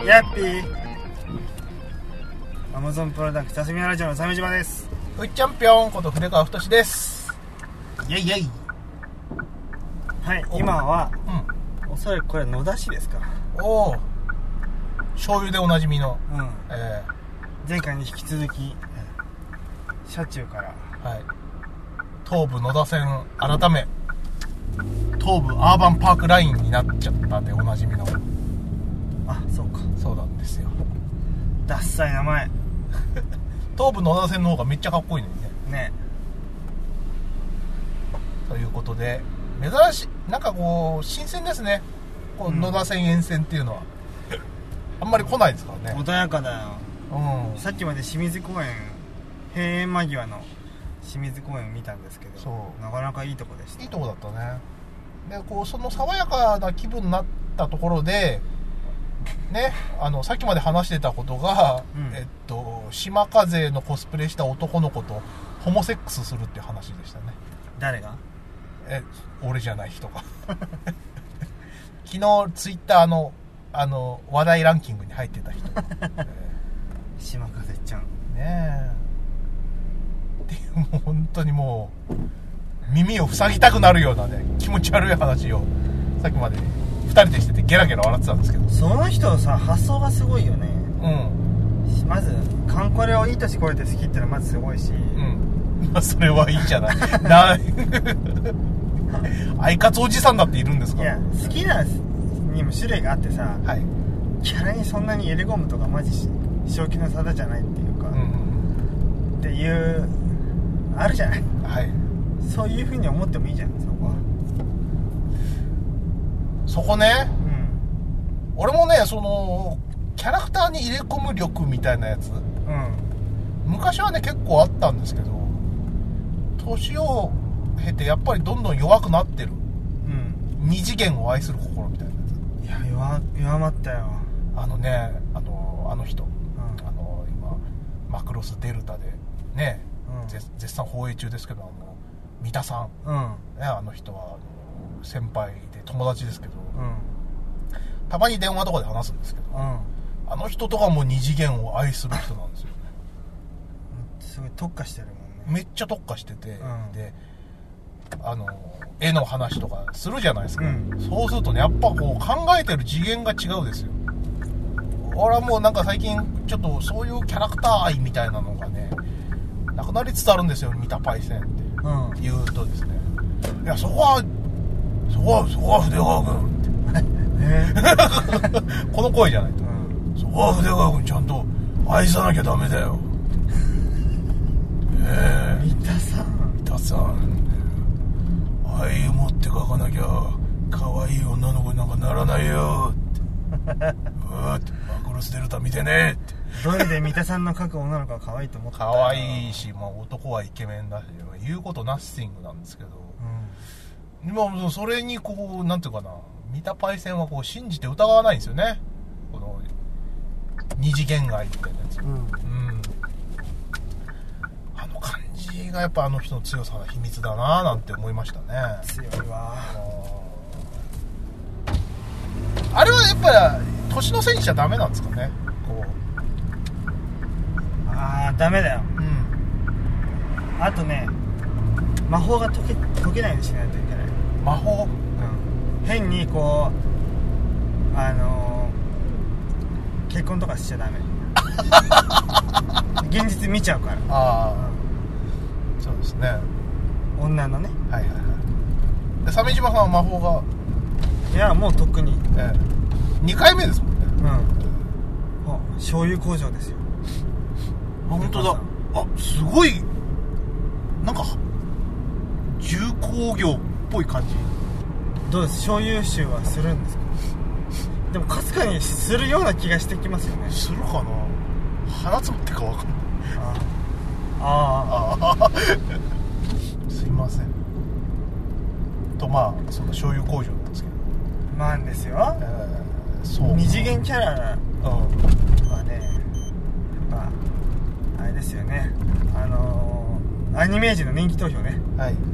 やっぴーアマゾンプロダクツ霞ラジオの鮫島です。 うっちゃんぴょんこと筆川太です。イェイイェイ。 はい、今は、おそらくこれ野田市ですか。 おお、醤油でおなじみの、 前回に引き続き、車中から、 はい、東武野田線改め東武アーバンパークラインになっちゃったでおなじみの。 あ、そうか、 そうなんですよ。 ダッサい名前東武野田線の方がめっちゃかっこいいのにね。 ね。 ということで珍しい、なんかこう新鮮ですね、こう野田線沿線っていうのは、あんまり来ないですからね。 穏やかだよ。さっきまで清水公園、閉園間際の清水公園を見たんですけど、 そうなかなかいいとこでした。 いいとこだったね。でこうその爽やかな気分になったところでね、さっきまで話してたことが、島風のコスプレした男の子とホモセックスするっていう話でしたね。 誰が？ 俺じゃない人が昨日ツイッターの話題ランキングに入ってた人島風ちゃんねえっていう、もう本当にもう耳を塞ぎたくなるようなね、気持ち悪い話をさっきまで2人でしててゲラゲラ笑ってたんですけど、 その人さ、発想がすごいよね。まずカンコレをいい年こえて好きってのはまずすごいし、 まあそれはいいじゃないアイカツおじさんだっているんですか。 いや、好きなにも種類があってさ、 はい、 キャラにそんなに入れ込むとかマジ正気の沙汰じゃないっていうか、っていうあるじゃない。 はい、 そういう風に思ってもいいじゃん、そこは。 そこね、俺もね、そのキャラクターに入れ込む力みたいなやつ、昔はね結構あったんですけど、年を経てやっぱりどんどん弱くなってる、二次元を愛する心みたいなやつ。 いや、弱まったよ。 あの人、今マクロスデルタでね、絶賛放映中ですけど、三田さん、ね、あの人は先輩で友達ですけど、たまに電話とかで話すんですけど、あの人とかも二次元を愛する人なんですよね。 すごい特化してるもんね。 めっちゃ特化してて、で絵の話とかするじゃないですか、そうするとね、やっぱこう考えてる次元が違うですよ。俺はもうなんか最近ちょっとそういうキャラクター愛みたいなのがねなくなりつつあるんですよ。見たパイセンって言うとですね、いやそこは筆川君ってこの声じゃないと、そこは筆川君ちゃんと愛さなきゃダメだよ。三田さん愛を持って描かなきゃ可愛い女の子になんかならないよってマクロスデルタ見てねって。 どれで三田さんの描く女の子は可愛いと思ったら可愛いし、男はイケメンだし言うことナッシングなんですけど、でもそれにこうなんていうかな、見たパイセンはこう信じて疑わないんですよね、この二次元愛みたいなやつ。あの感じがやっぱあの人の強さの秘密だななんて思いましたね。 強いわ。 あれはやっぱり年のせいにしちゃダメなんですかね。こうダメだよ。あとね、魔法が解けないようにしないといけない。 魔法、 変にこう結婚とかしちゃダメ現実見ちゃうから。 そうですね、 女のね。 で鮫島さんは魔法が、 いやもうとっくに、 2回目ですもんね。 醤油工場ですよ。 本当だ。すごいなんか重工業っぽい感じ。 どうです、醤油臭はするんですか？でもかすかにするような気がしてきますよね。 するかな、鼻つまってか分かんない。すいませんと、その醤油工場なんですけど、 なんですよ、 そう二次元キャラはね、あれですよね、アニメージュの人気投票ね、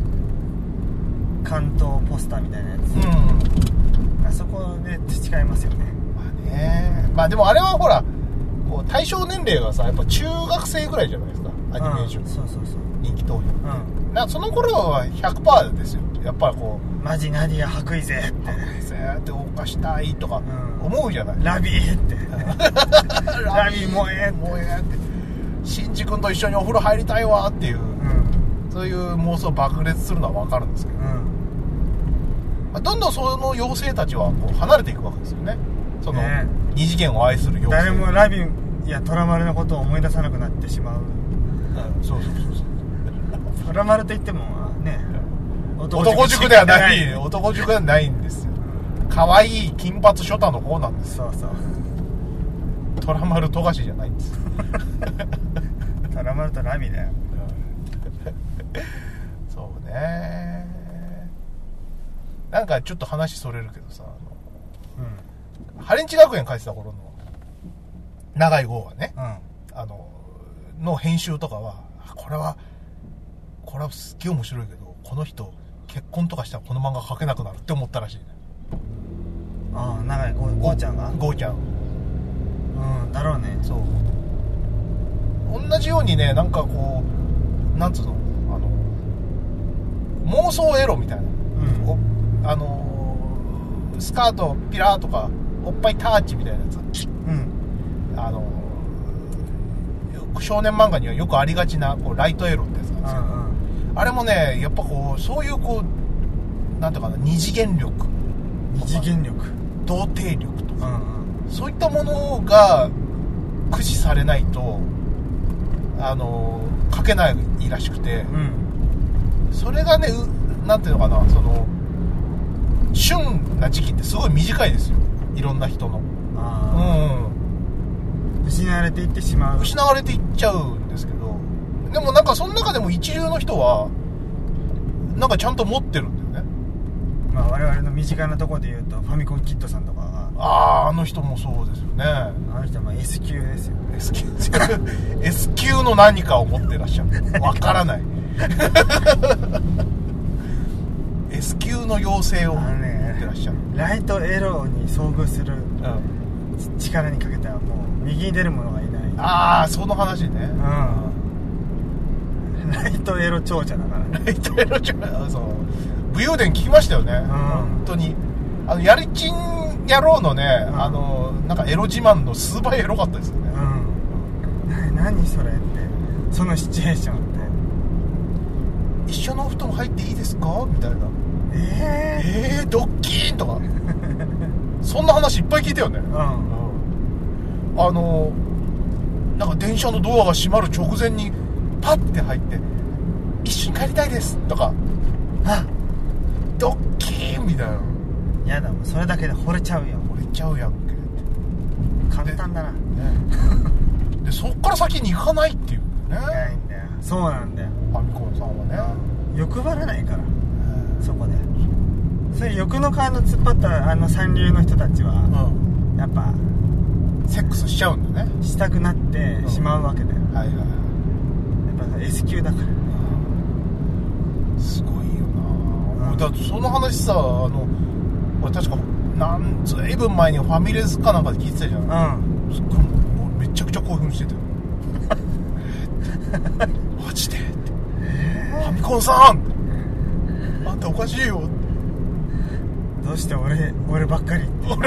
関東ポスターみたいなやつ、あそこで培いますよね。 まあでもあれはほらこう対象年齢がさやっぱ中学生ぐらいじゃないですか、アニメーション、 そうそうそう、 人気投票、なんかその頃は 100% ですよ。やっぱりこうマジナディア白衣ぜって犯したいとか思うじゃない、 ラビーってラビー燃えってシンジ君と一緒にお風呂入りたいわっていう、そういう妄想爆裂するのは分かるんですけど、まあ、どんどんその妖精たちはこう離れていくわけですよね、その二次元を愛する妖精、 誰もラビンやトラマルのことを思い出さなくなってしまう、 そうトラマルといってもね、 男塾ではない男塾ではないんですよ。可愛い金髪ショタの方なんですよ。 そうそう、 トラマル富樫じゃないんですよトラマルとラビだよそうね。なんかちょっと話それるけどさ、ハレンチ学園書いてた頃の長井豪がね、の編集とかはこれはすっげえ面白いけど、この人結婚とかしたらこの漫画描けなくなるって思ったらしいね。 ああ、長井豪ちゃんが、 豪ちゃん、 だろうね。 そう、同じようにね、なんかこうなんつうの、妄想エロみたいな、スカートピラーとかおっぱいタッチみたいなやつ、少年漫画にはよくありがちなこうライトエロってやつなんですけど、あれもねやっぱこうそういうこうなんていうかな、二次元力、童貞力とか、そういったものが駆使されないと書けないらしくて、それがね、なんていうのかな、その旬な時期ってすごい短いですよ、いろんな人の。 失われていってしまう、 失われていっちゃうんですけど、でもなんかその中でも一流の人はなんかちゃんと持ってるんだよね。 まあ我々の身近なところで言うとファミコンキッドさんとかが、 あの人もそうですよね。 あの人はまあ S 級ですよ。 S 級の何かを持ってらっしゃる、わからないS 級の妖精を持ってらっしゃる、 ライトエロに遭遇する力にかけたらもう右に出る者がいない。 ああ、その話ね。 ライトエロ長者だからね。 ライトエロ長者、そう、武勇伝聞きましたよね、本当に。やりちん野郎のね、なんかエロ自慢の数倍エロかったですよね。 何それって、そのシチュエーションって、 一緒のお布団入っていいですかみたいな、ドッキーンとかそんな話いっぱい聞いたよね。なんか電車のドアが閉まる直前にパッて入って一緒に帰りたいですとか、ドッキーンみたいな。 やだ、もうそれだけで惚れちゃうよ。 惚れちゃうやんけ。 簡単だな。 でそっから先に行かないっていうね。 ないんだよ。そうなんだよ。 ファミコンさんはね、 欲張らないから、そこで。そういう欲の川の突っ張った三流の人たちは、やっぱセックスしちゃうんだね。 したくなってしまうわけだよ。やっぱ S 級だから。 すごいよな。だってその話さ、俺確かずいぶん前にファミレスかなんかで聞いてたじゃん。すっごいもうめちゃくちゃ興奮してたよマジでって、ファミコンさんあんたおかしいよ、 どうして俺ばっかり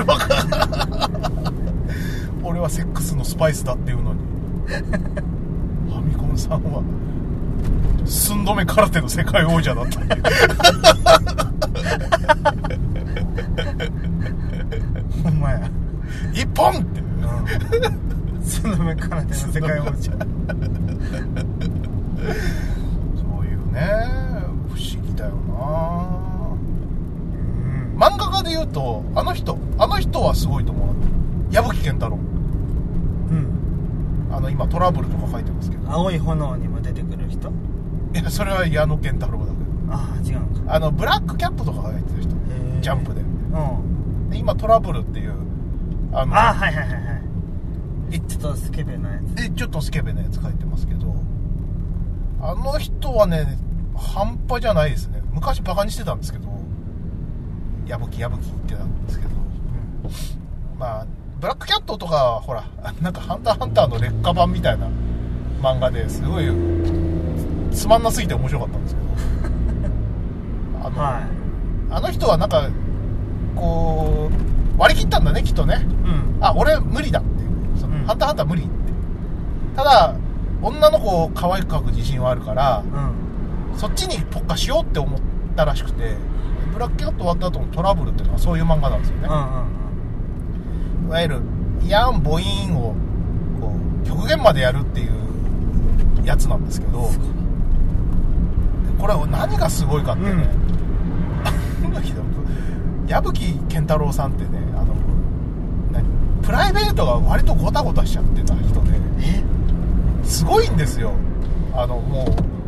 俺はセックスのスパイスだっていうのにファミコンさんは寸止め空手の世界王者だったっていうほんまや、 一本って寸止め空手の世界王者そういうね、不思議だよな。漫画家で言うとあの人はすごいと思う。矢吹健太郎、今トラブルとか書いてますけど、 青い炎にも出てくる人。 いや、それは矢野健太郎だけど、 違うのか。 ブラックキャットとか書いてる人、ジャンプで、で今トラブルっていうはいちょっとスケベなやつちょっとスケベなやつ書いてますけど、あの人はね半端じゃないですね。昔バカにしてたんですけど、矢吹って言ってたんですけど、まあブラックキャットとかほらなんかハンターハンターの劣化版みたいな漫画ですごいつまんなすぎて面白かったんですけどはい、 あの人はなんかこう割り切ったんだねきっとね、あ俺無理だってその、ハンターハンター無理ってただ女の子を可愛く描く自信はあるから、そっちに特化しようって思ったらしくて、ブラックキャット終わった後のトラブルっていうのはそういう漫画なんですよね、いわゆるヤン母音をこう極限までやるっていうやつなんですけど、これ何がすごいかってね、矢吹健太郎さんってねプライベートが割とゴタゴタしちゃってた人ですごいんですよ。も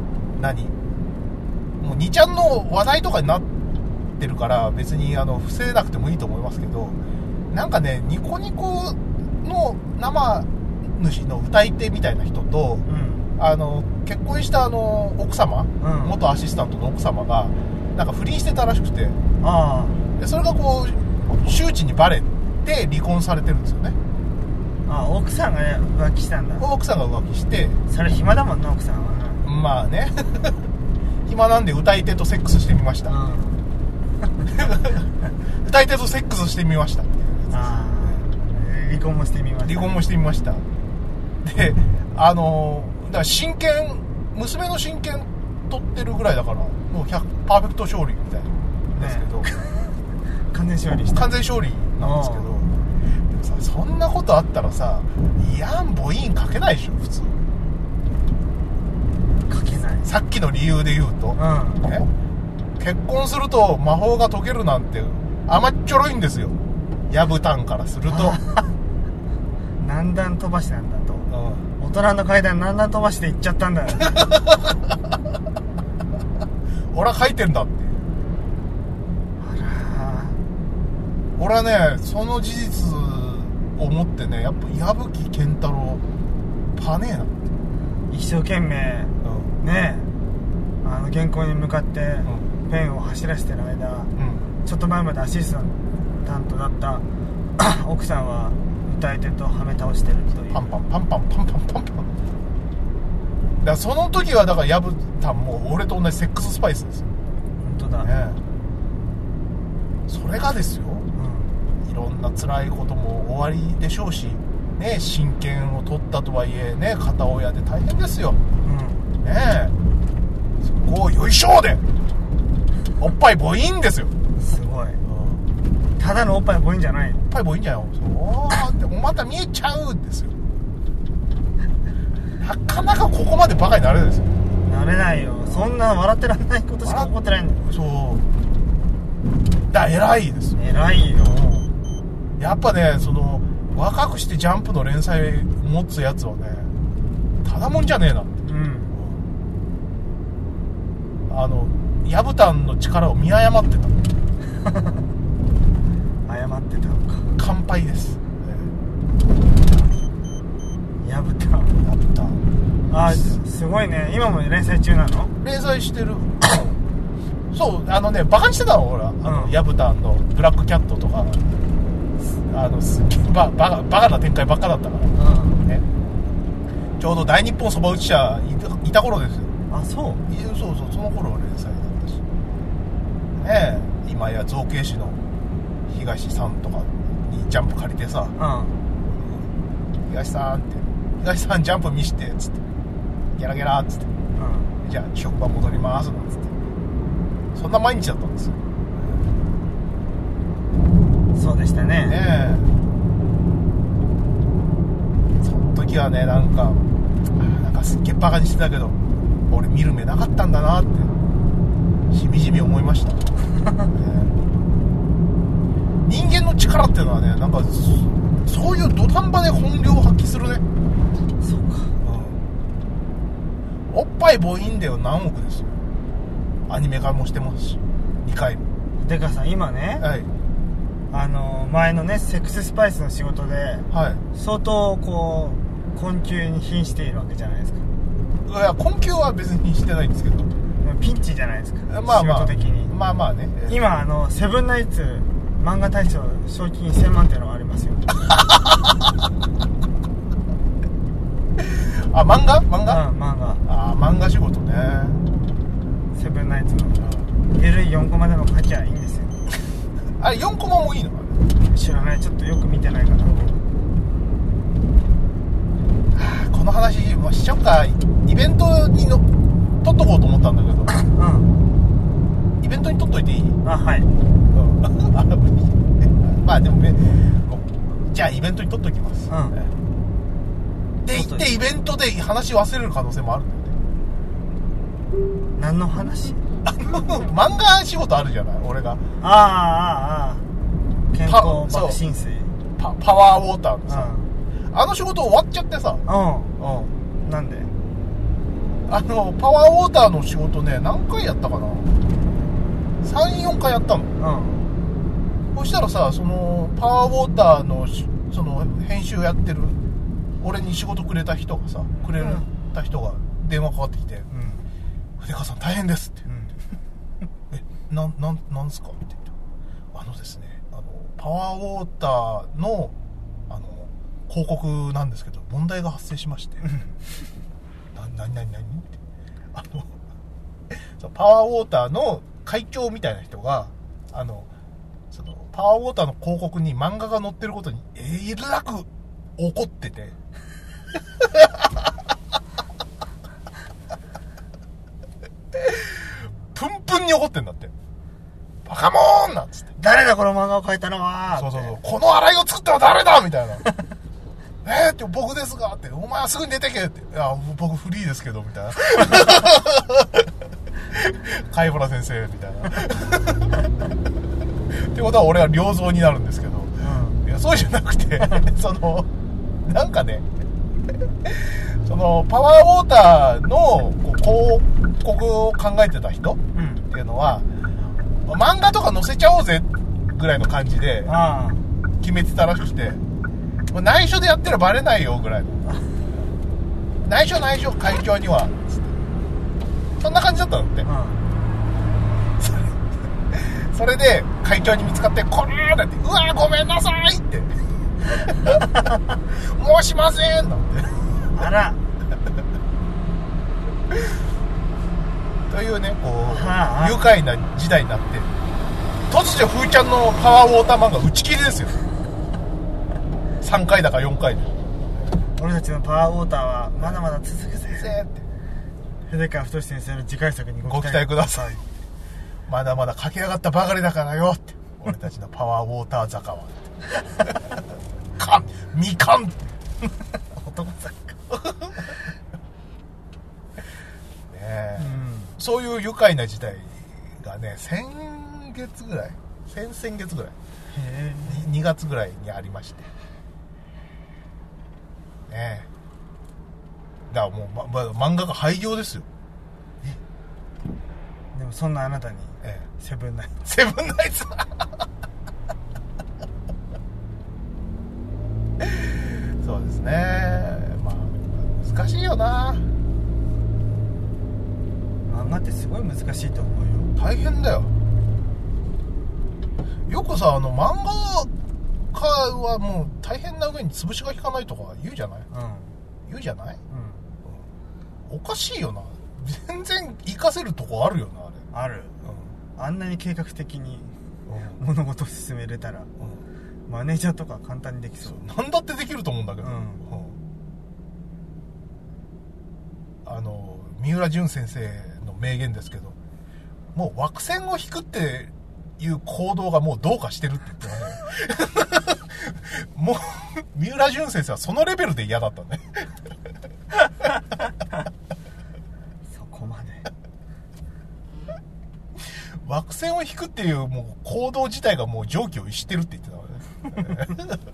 う2ちゃんの話題とかになってるから別に伏せなくてもいいと思いますけど、なんかねニコニコの生主の歌い手みたいな人と、結婚した奥様、元アシスタントの奥様がなんか不倫してたらしくて、でそれがこう周知にバレて離婚されてるんですよね。 奥さんが浮気したんだ。 奥さんが浮気して、 それ暇だもんな奥さんは。 まあね暇なんで歌い手とセックスしてみました、歌い手とセックスしてみましたっていうやつです、 離婚もしてみました。 離婚もしてみましたでだから娘の親権取ってるぐらいだからもうパーフェクト勝利みたいなんですけど、 完全勝利した。 完全勝利なんですけど、でもさそんなことあったらさヤン母音かけないでしょ普通。 かけない。 さっきの理由で言うと、結婚すると魔法が解けるなんて甘っちょろいんですよヤブタンからすると何段飛ばしなんだと、大人の階段何段飛ばしで行っちゃったんだよ俺は書いてんだって。俺はねその事実を持ってねやっぱ矢吹健太郎パネーなって一生懸命、ね原稿に向かってペンを走らせてる間、ちょっと前までアシスタントだった奥さんは歌い手とはめ倒してるという。 パンパンパンパンパンパンパンパン。だからその時はだからヤブタンも俺と同じセックススパイスですよ。 本当だ、 それがですよ、いろんな辛いことも終わりでしょうしね、親権を取ったとはいえね片親で大変ですよ、ねえそこをよいしょでおっぱい母音ですよ。 すごい、ただのおっぱい母音じゃない。 おっぱい母音じゃない。そうってまた見えちゃうんですよなかなかここまでバカになれないですよ。 なれないよ。そんな笑ってらんないことしか起こってないんだよ。 そうだ偉いですよ。 偉いよ。 やっぱねその若くしてジャンプの連載持つやつはねただもんじゃねえなって、ヤブタンの力を見誤ってた誤ってたのか。 乾杯です、 ヤブタンすごいね。今も連載中なの？ 連載してるそうバカにしてたのほらヤブタンのブラックキャットとかすっげえバカな展開ばっかだったから、ね、ちょうど大日本そば打ち社いた頃ですよ。そうその頃は連載だったしねえ、今や造形師の東さんとかにジャンプ借りてさ、東さんジャンプ見してっつってゲラゲラっつって、じゃあ職場戻りますなんつってそんな毎日だったんですよ。 そうでしたね。 その時はねなんかすっげえバカにしてたけど俺見る目なかったんだなってしみじみ思いました、人間の力っていうのはねなんかそういう土壇場で本領を発揮するね。 そうか、 おっぱい母音だよ何億ですよ。アニメ化もしてますし2回も。 でかさ今ね、前のねセックススパイスの仕事で、相当こう困窮に瀕しているわけじゃないですか。 いや困窮は別にしてないんですけどピンチじゃないですか、 まあまあ仕事的に。 まあまあね、 今セブンナイツ漫画大賞賞金1000万っていうのがありますよ。 あ、漫画漫画。 あ、漫画仕事ね。 セブンナイツのゆるい4コマでも書きゃいいんですよ。 あれ4コマもいいのかな。知らない、ちょっとよく見てないから。 この話もしちゃうか。イベントに撮っとこうと思ったんだけど、イベントに撮っといていい？ あ、はい。 まあでもじゃあイベントに撮っときます。で行ってイベントで話忘れる可能性もあるんだよね。 何の話？ 漫画仕事あるじゃない、俺が。 健康爆心水パワーウォーターのさ、あの仕事終わっちゃってさ。 なんで？ パワーウォーターの仕事ね、何回やったかな、3、4回やったの。そしたらさ、そのパワーウォーターのその編集やってる俺に仕事くれた人が電話かかってきて、筆川さん大変ですって言って、なんすかって言って、ですね、パワーウォーターの広告なんですけど問題が発生しまして何ってパワーウォーターの会長みたいな人がそのパワーウォーターの広告に漫画が載ってることにえらく怒っててプンプンに怒ってんだって。バカモーンなんつって、 誰だこの漫画を描いたのは。 そうこの洗いを作ったの誰だみたいなって僕ですがって、お前はすぐに出てけって、いや僕フリーですけどみたいな貝原先生みたいなってことは俺は良造になるんですけど、いやそうじゃなくてなんかね、そのパワーウォーターの広告を考えてた人っていうのは、漫画とか載せちゃおうぜぐらいの感じで決めてたらしくて、内緒でやってらバレないよぐらいの、内緒会長にはそんな感じだったんだって、それで会長に見つかってこれーだって、うわーごめんなさいってもうしませんなんてあらというね、こう愉快な時代になって、突如ふーちゃんのパワーウォーター漫画打ち切りですよ。3回だか4回で、 俺たちのパワーウォーターはまだまだ続くぜって筆川太先生の次回作にご期待くださいまだまだ駆け上がったばかりだからよって、俺たちのパワーウォーター坂はみかん男坂そういう愉快な時代がね、先月ぐらい2月ぐらいにありましてね。だからもう、漫画が廃業ですよ。 でもそんなあなたに、セブンナイツそうですね。まあ難しいよな。 漫画ってすごい難しいと思うよ。 大変だよ。よくさ、漫画家はもう大変な上に潰しが効かないとか言うじゃない、言うじゃない、おかしいよな。全然活かせるとこあるよな、 ある、あんなに計画的に物事を進めれたら、マネージャーとか簡単にできそう。 なんだってできると思うんだけど、三浦淳先生の名言ですけど、もう惑星を引くっていう行動がもうどうかしてるって言ってますねもう三浦淳先生はそのレベルで嫌だったねそこまで惑星を引くっていうもう行動自体がもう常軌を逸してるって言ってたわね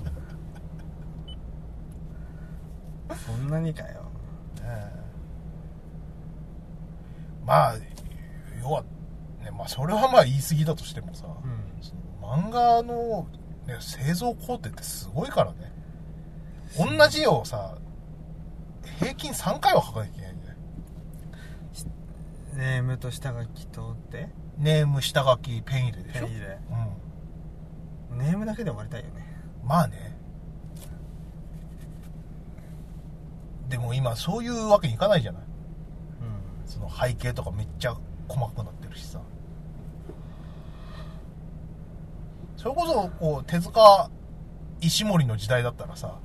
そんなにかよ、 まあ要はね、まあそれはまあ言い過ぎだとしてもさ、その漫画の、ね、製造工程ってすごいからね。同じ絵をさ、平均3回は描かなきゃいけないんだよ。 ネームと下書きとって、 ネーム、下書き、ペン入れでしょ。 ペン入れ、 むだけで終わりたいよね。 まあね。でも今そういうわけにいかないじゃない、その背景とかめっちゃ細かくなってるしさ。それこそこう手塚石森の時代だったらさ、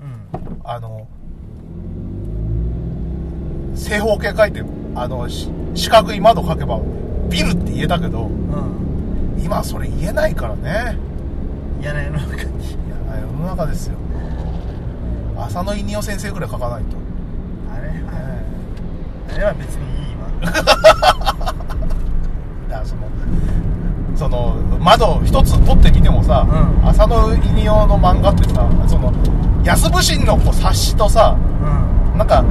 正方形描いて四角い窓描けばビルって言えたけど、今はそれ言えないからね。 嫌な世の中に。 嫌な世の中ですよ。浅野稲夫先生ぐらい描かないと。 あれは別にいいわ。 だからその窓一つ取ってみてもさ、浅野稲夫の漫画ってさ、その安武神のこう冊子とさ、なんか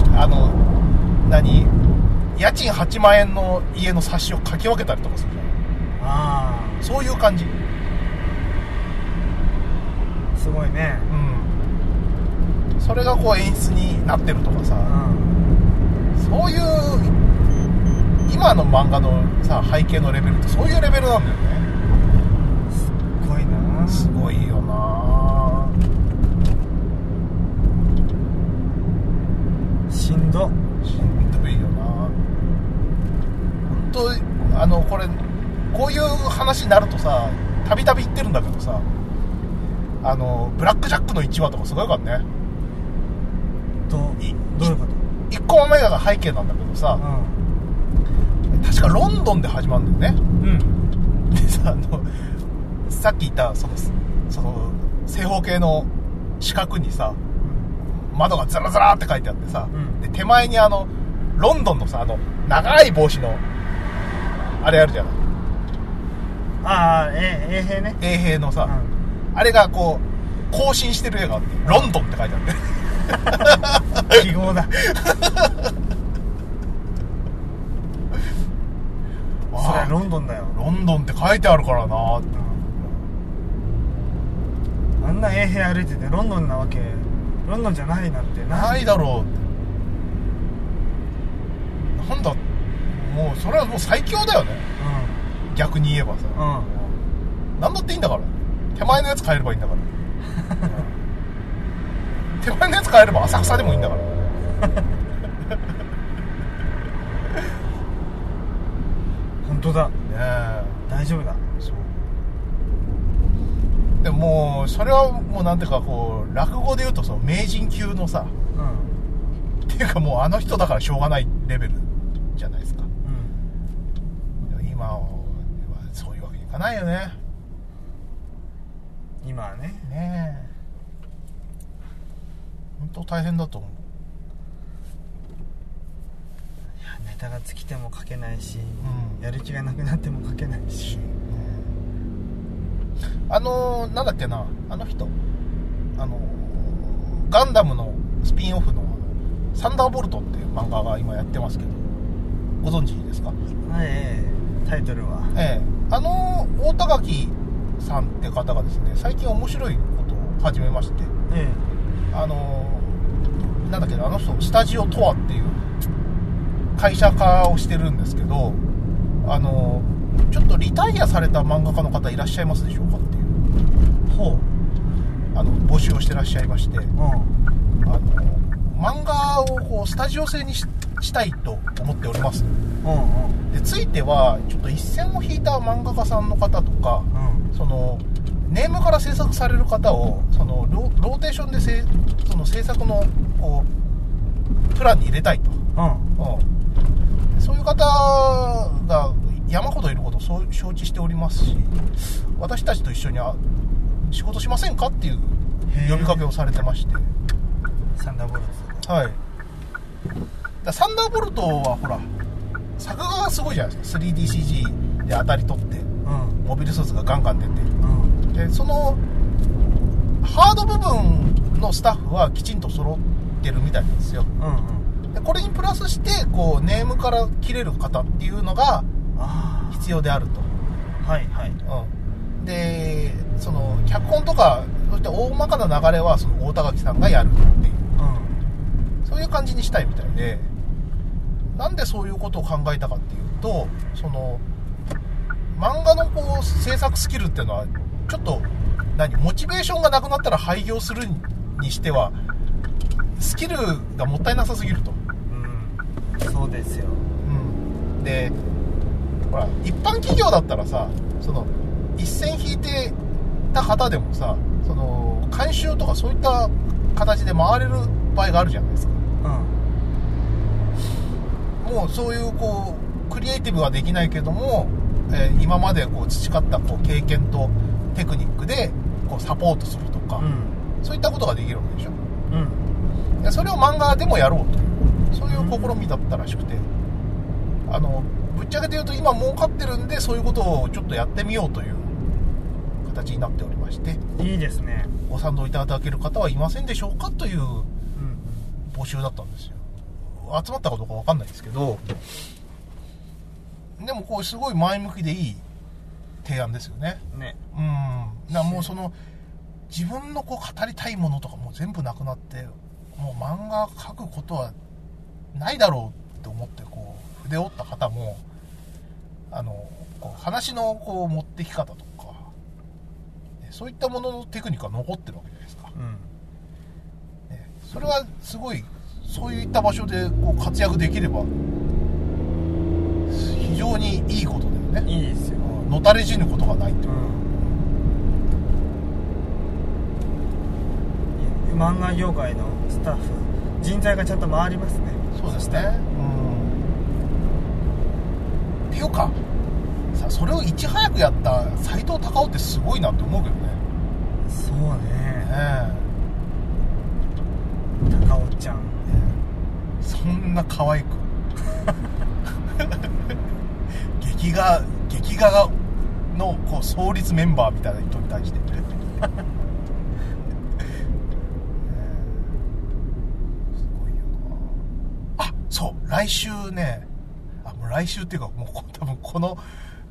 家賃8万円の家の冊子を書き分けたりとかするじゃん。そういう感じ。 すごいね。 それがこう演出になってるとかさ、そういう今の漫画のさ背景のレベルってそういうレベルなんだよね。 すごいな。 すごいよな。 しんどいよな。本当こういう話になるとさ、たびたび言ってるんだけどさ、ブラックジャックの1話とかすごいからね。 どういうこと ？1個目が背景なんだけどさ、確かロンドンで始まるんだよね。でさ、さっき言ったその正方形の四角にさ、窓がザラザラって書いてあってさ、で手前にロンドンのさ長い帽子のあれあるじゃない。 衛兵ね。 衛兵のさ、あれがこう更新してる絵があってロンドンって書いてあって記号だ。それはロンドンだよ。 ロンドンって書いてあるからな。 あんな衛兵歩いててロンドンなわけ、ロンドンじゃないなんてないだろう。なんだ、もうそれはもう最強だよね。逆に言えばさ、なんだっていいんだから。手前のやつ変えればいいんだから手前のやつ変えれば浅草でもいいんだから本当だね。大丈夫だ。 そうでももうそれはもうなんていうかこう落語で言うとその名人級のさ、っていうかもうあの人だからしょうがないレベルじゃないですか。今はそういうわけにいかないよね。 今はね。 ねえ、本当大変だと思う。 いや、ネタが尽きても書けないし、やる気がなくなっても書けないし、 なんだっけな、あの人ガンダムのスピンオフのサンダーボルトっていう漫画が今やってますけど、ご存知ですか？ タイトルは大田垣さんって方がですね、最近面白いことを始めまして、なんだっけな、あの人スタジオとわっていう会社化をしてるんですけど、ちょっとリタイアされた漫画家の方いらっしゃいますでしょうかっていう募集をしてらっしゃいまして、漫画をこうスタジオ製にしたいと思っております。でついてはちょっと一線を引いた漫画家さんの方とか、そのネームから制作される方をそのローテーションでその制作のこうプランに入れたいと、そういう方が山ほどいることを承知しておりますし、私たちと一緒に仕事しませんかっていう呼びかけをされてまして、 サンダーボルト。 サンダーボルトはほら作画がすごいじゃないですか。 3DCG で当たり取って、モビルスーツがガンガン出て、でそのハード部分のスタッフはきちんと揃ってるみたいなんですよ。でこれにプラスしてこうネームから切れる方っていうのが必要であると。でその脚本とかそして大まかな流れはその大田垣さんがやるっていう、そういう感じにしたいみたいで、なんでそういうことを考えたかっていうと、その漫画のこう制作スキルっていうのはちょっとモチベーションがなくなったら廃業するにしてはスキルがもったいなさすぎると。 そうですよ。 でほら一般企業だったらさ、その一線引いてた方でもさ、その監修とかそういった形で回れる場合があるじゃないですか。もうそういうこうクリエイティブはできないけども、今までこう培ったこう経験とテクニックでこうサポートするとか、そういったことができるわけでしょ。でそれを漫画でもやろうという、そういう試みだったらしくて、ぶっちゃけて言うと今儲かってるんで、そういうことをちょっとやってみようという形になっておりまして。 いいですね。 ご賛同いただける方はいませんでしょうかという募集だったんですよ。集まったかどうかわかんないですけど、でもこうすごい前向きでいい提案ですよね。もうその自分のこう語りたいものとかもう全部なくなって、もう漫画描くことはないだろうって思ってこう筆を折った方も、こう話のこう持ってき方とか、そういったもののテクニックが残ってるわけじゃないですか。それはすごい、そういった場所でこう活躍できれば非常にいいことだよね。 いいですよ。 のたれ死ぬことがないっていう、 漫画業界のスタッフ、人材がちゃんと回りますね。 そうですね。っていうかさ、それをいち早くやった斎藤隆夫ってすごいなって思うけどね。 そうね。隆夫ちゃん、 そんな可愛く劇画のこう創立メンバーみたいな人に対してすごいよな。そう来週ね、もう来週っていうかもう多分この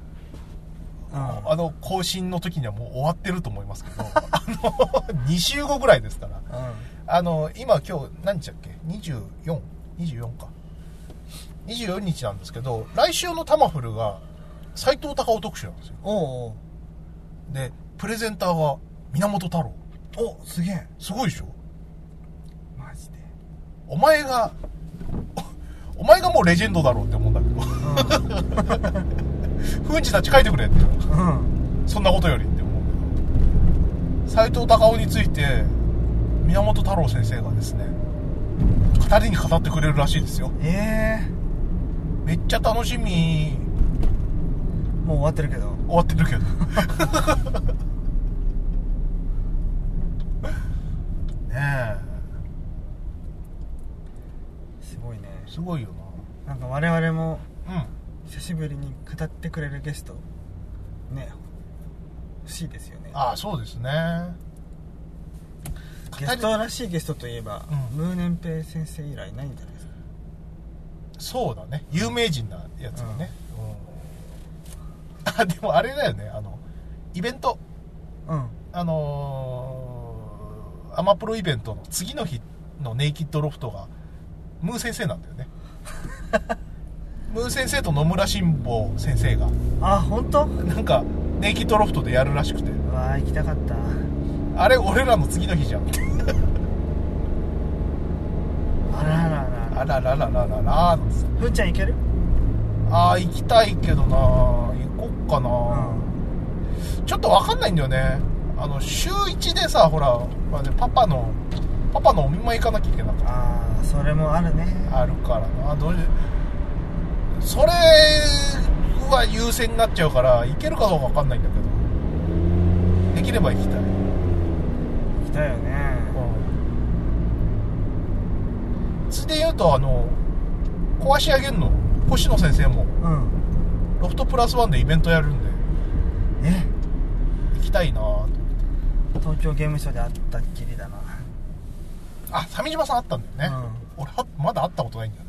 更新の時にはもう終わってると思いますけど2週後ぐらいですから、今何日だっけ、24か24日なんですけど、来週のタマフルが斎藤隆夫特集なんですよ。でプレゼンターが源太郎。 すげえ、 すごいでしょ。 マジでお前がもうレジェンドだろうって思うんだけどフンチたち書いてくれって、そんなことよりって思うけど、斎藤隆夫について源太郎先生がですね語りに語ってくれるらしいですよ。めっちゃ楽しみ。 もう終わってるけどねえ、 すごいね。 すごいよな。なんか我々も久しぶりに語ってくれるゲストね、欲しいですよね。 そうですね。 ゲストらしいゲストといえば、ムーネンペイ先生以来ないんじゃないですか。 そうだね、有名人なやつがね。でもあれだよね、イベント、アマプロイベントの次の日のネイキッドロフトがムー先生なんだよねムー先生と野村慎吾先生が本当？ なんかネイキッドロフトでやるらしくて、 行きたかった。 あれ俺らの次の日じゃんあららなんです。 ふーちゃん行ける？ 行きたいけどな、行こっかな、ちょっと分かんないんだよね。週1でさ、ほら、パパのお見舞い行かなきゃいけなくて。 それもあるね。 あるからな。それは優先になっちゃうから行けるかどうか分かんないんだけど、できれば行きたい。 行きたいよね。 ついで言うと壊し上げんの星野先生も、ロフトプラスワンでイベントやるんで行きたいなと。 東京ゲームショウで会ったっきりだな。 鮫島さん会ったんだよね、俺まだ会ったことないんだよね。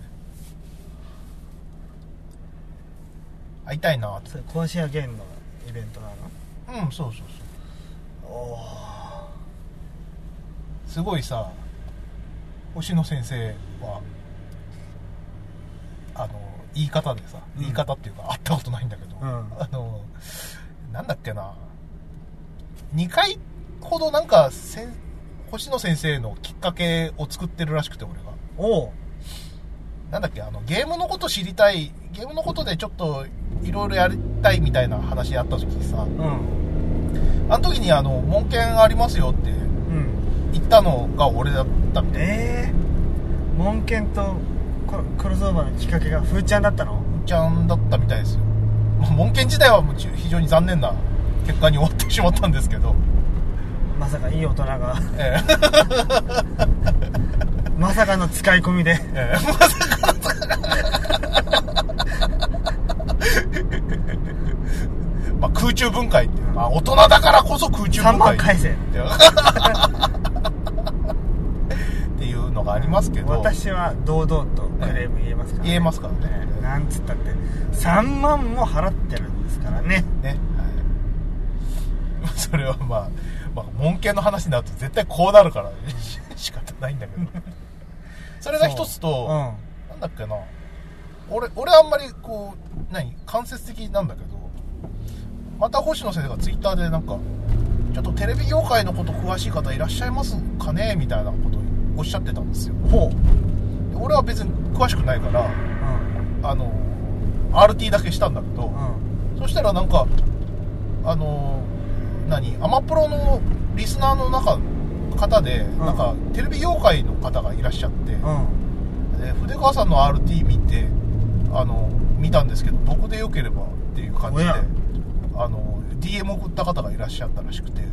会いたいなって。 それ壊し屋ゲームのイベントなの？ そうすごいさ、星野先生は言い方でさ、言い方っていうか会ったことないんだけど、なんだっけな、2回ほどなんか星野先生のきっかけを作ってるらしくて、俺が。 おう。 なんだっけ、ゲームのこと知りたい、ゲームのことでちょっといろいろやりたいみたいな話あった時にさ、うん、あの時に文献ありますよって言ったのが俺だったみたいな。 文献とクロスオーバーのきっかけがふーちゃんだったの？ ふーちゃんだったみたいですよ。文献自体は非常に残念な結果に終わってしまったんですけど、 まさかいい大人が、まさかの使い込みで、まさかのまあ空中分解って、まあ、大人だからこそ空中分解 3万回線っていうのがありますけど、 私は堂々とクレーム言えますからね。 言えますからね。 なんつったって3万も払ってるんですからね。 ね、はい、それはまあ文献の話になると絶対こうなるから、ね、仕方ないんだけどそれが一つと、なんだっけな、俺あんまりこう間接的なんだけど、また星野先生がツイッターでなんかちょっとテレビ業界のこと詳しい方いらっしゃいますかねみたいなことをおっしゃってたんですよ。 ほう。 俺は別に詳しくないから、RT だけしたんだけど、そしたらなんかアマプロのリスナーの方で、なんかテレビ業界の方がいらっしゃって、筆川さんの RT 見て見たんですけど僕でよければっていう感じでDM 送った方がいらっしゃったらしくて、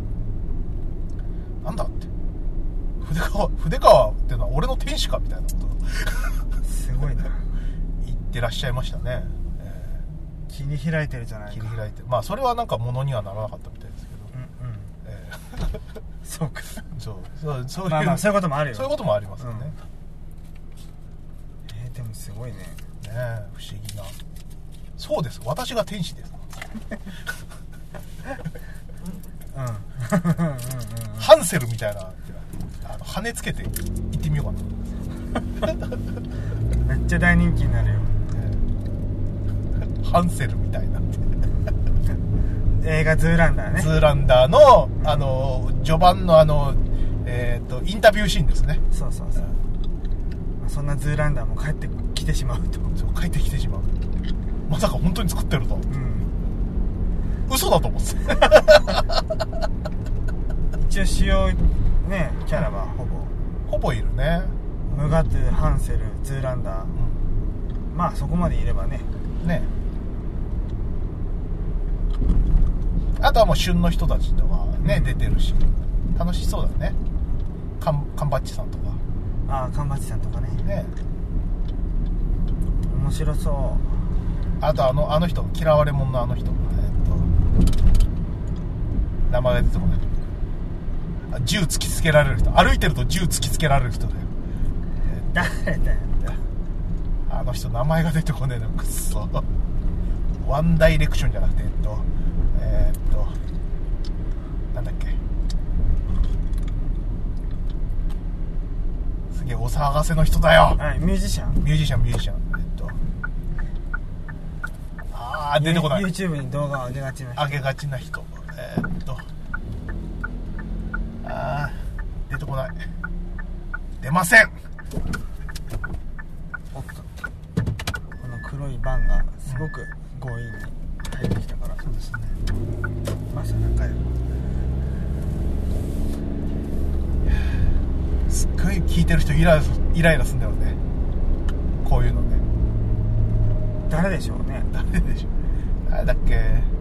なんだって筆川っていうのは俺の天使かみたいなことすごいな言ってらっしゃいましたね。 切り開いてるじゃないか。 切り開いて、まあそれはなんか物にはならなかったみたいですけど、 そうか。 そういうまあそういうこともあるよ。 そういうこともありますよね。 でもすごいね。 不思議な。そうです、私が天使ですハンセルみたいな羽つけて行ってみようかなめっちゃ大人気になるよ、 ハンセルみたいな映画ズーランダーね。 ズーランダーの序盤のインタビューシーンですね。 そう、そんなズーランダーも帰ってきてしまうと。 そう、帰ってきてしまう。まさか本当に作ってると、嘘だと思って一応主要ねキャラはほぼいるね。 ムガトゥ、ハンセル、ズーランダー、まあそこまでいればね。 あとはもう旬の人たちとかね、出てるし楽しそうだね。カンバッチさんとか。 カンバッチさんとかね。面白そう。 あとあの人、嫌われ者のあの人、名前が出てこない。銃突きつけられる人、歩いてると銃突きつけられる人だよ。 誰だよ。 あの人名前が出てこねえの、くっそ。ワンダイレクションじゃなくてなんだっけ、すげえお騒がせの人だよ。 ミュージシャン。 出てこない。 YouTube に動画を上げがちな人。 出てこない。出ません。 おっと、この黒いバンがすごく強引に入ってきたから。そうですね。まさかよ。 すっごい聞いてる人イライラすんだよね、こういうのね。 誰でしょうね。 あれだっけ、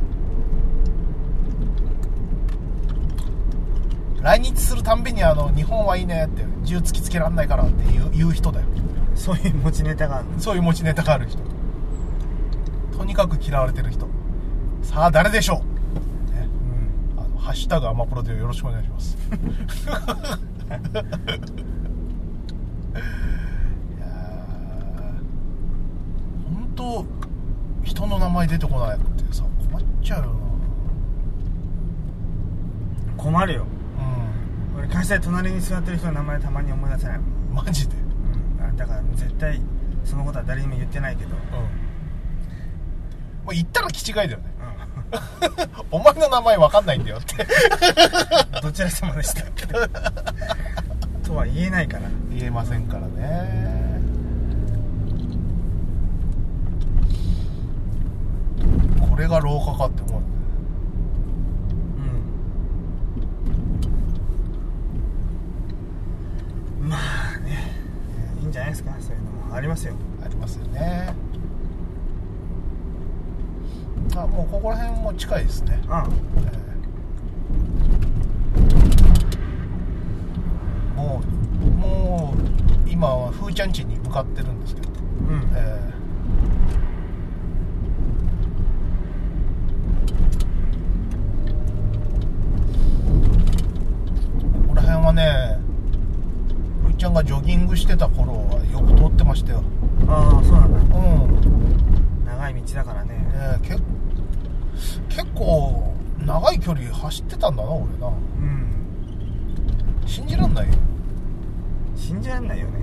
来日するたんびに日本はいいねって銃突きつけらんないからって言う人だよ。 そういう持ちネタがある。 そういう持ちネタがある人、とにかく嫌われてる人。さあ誰でしょう、ハッシュタグアマプロでよろしくお願いしますいや本当人の名前出てこないってさ、困っちゃうよな。 困るよ。俺会社で隣に座ってる人の名前たまに思い出せないもん。 マジで。 だから絶対そのことは誰にも言ってないけど、 もう言ったら気違いだよね。 お前の名前わかんないんだよってどちら様でしたとは言えないから言えませんからね。これが廊下かって思う。 まあね、いいんじゃないですか。そういうのもありますよ。 ありますよね。あ、もうここら辺も近いですね。もう今はふーちゃん家に向かってるんですけど、ここら辺はね、ふーちゃんがジョギングしてた頃はよく通ってましたよ。 ああ、そうなんだ。長い道だからね。 結構長い距離走ってたんだな、俺な。信じらんないよ。 信じらんないよね。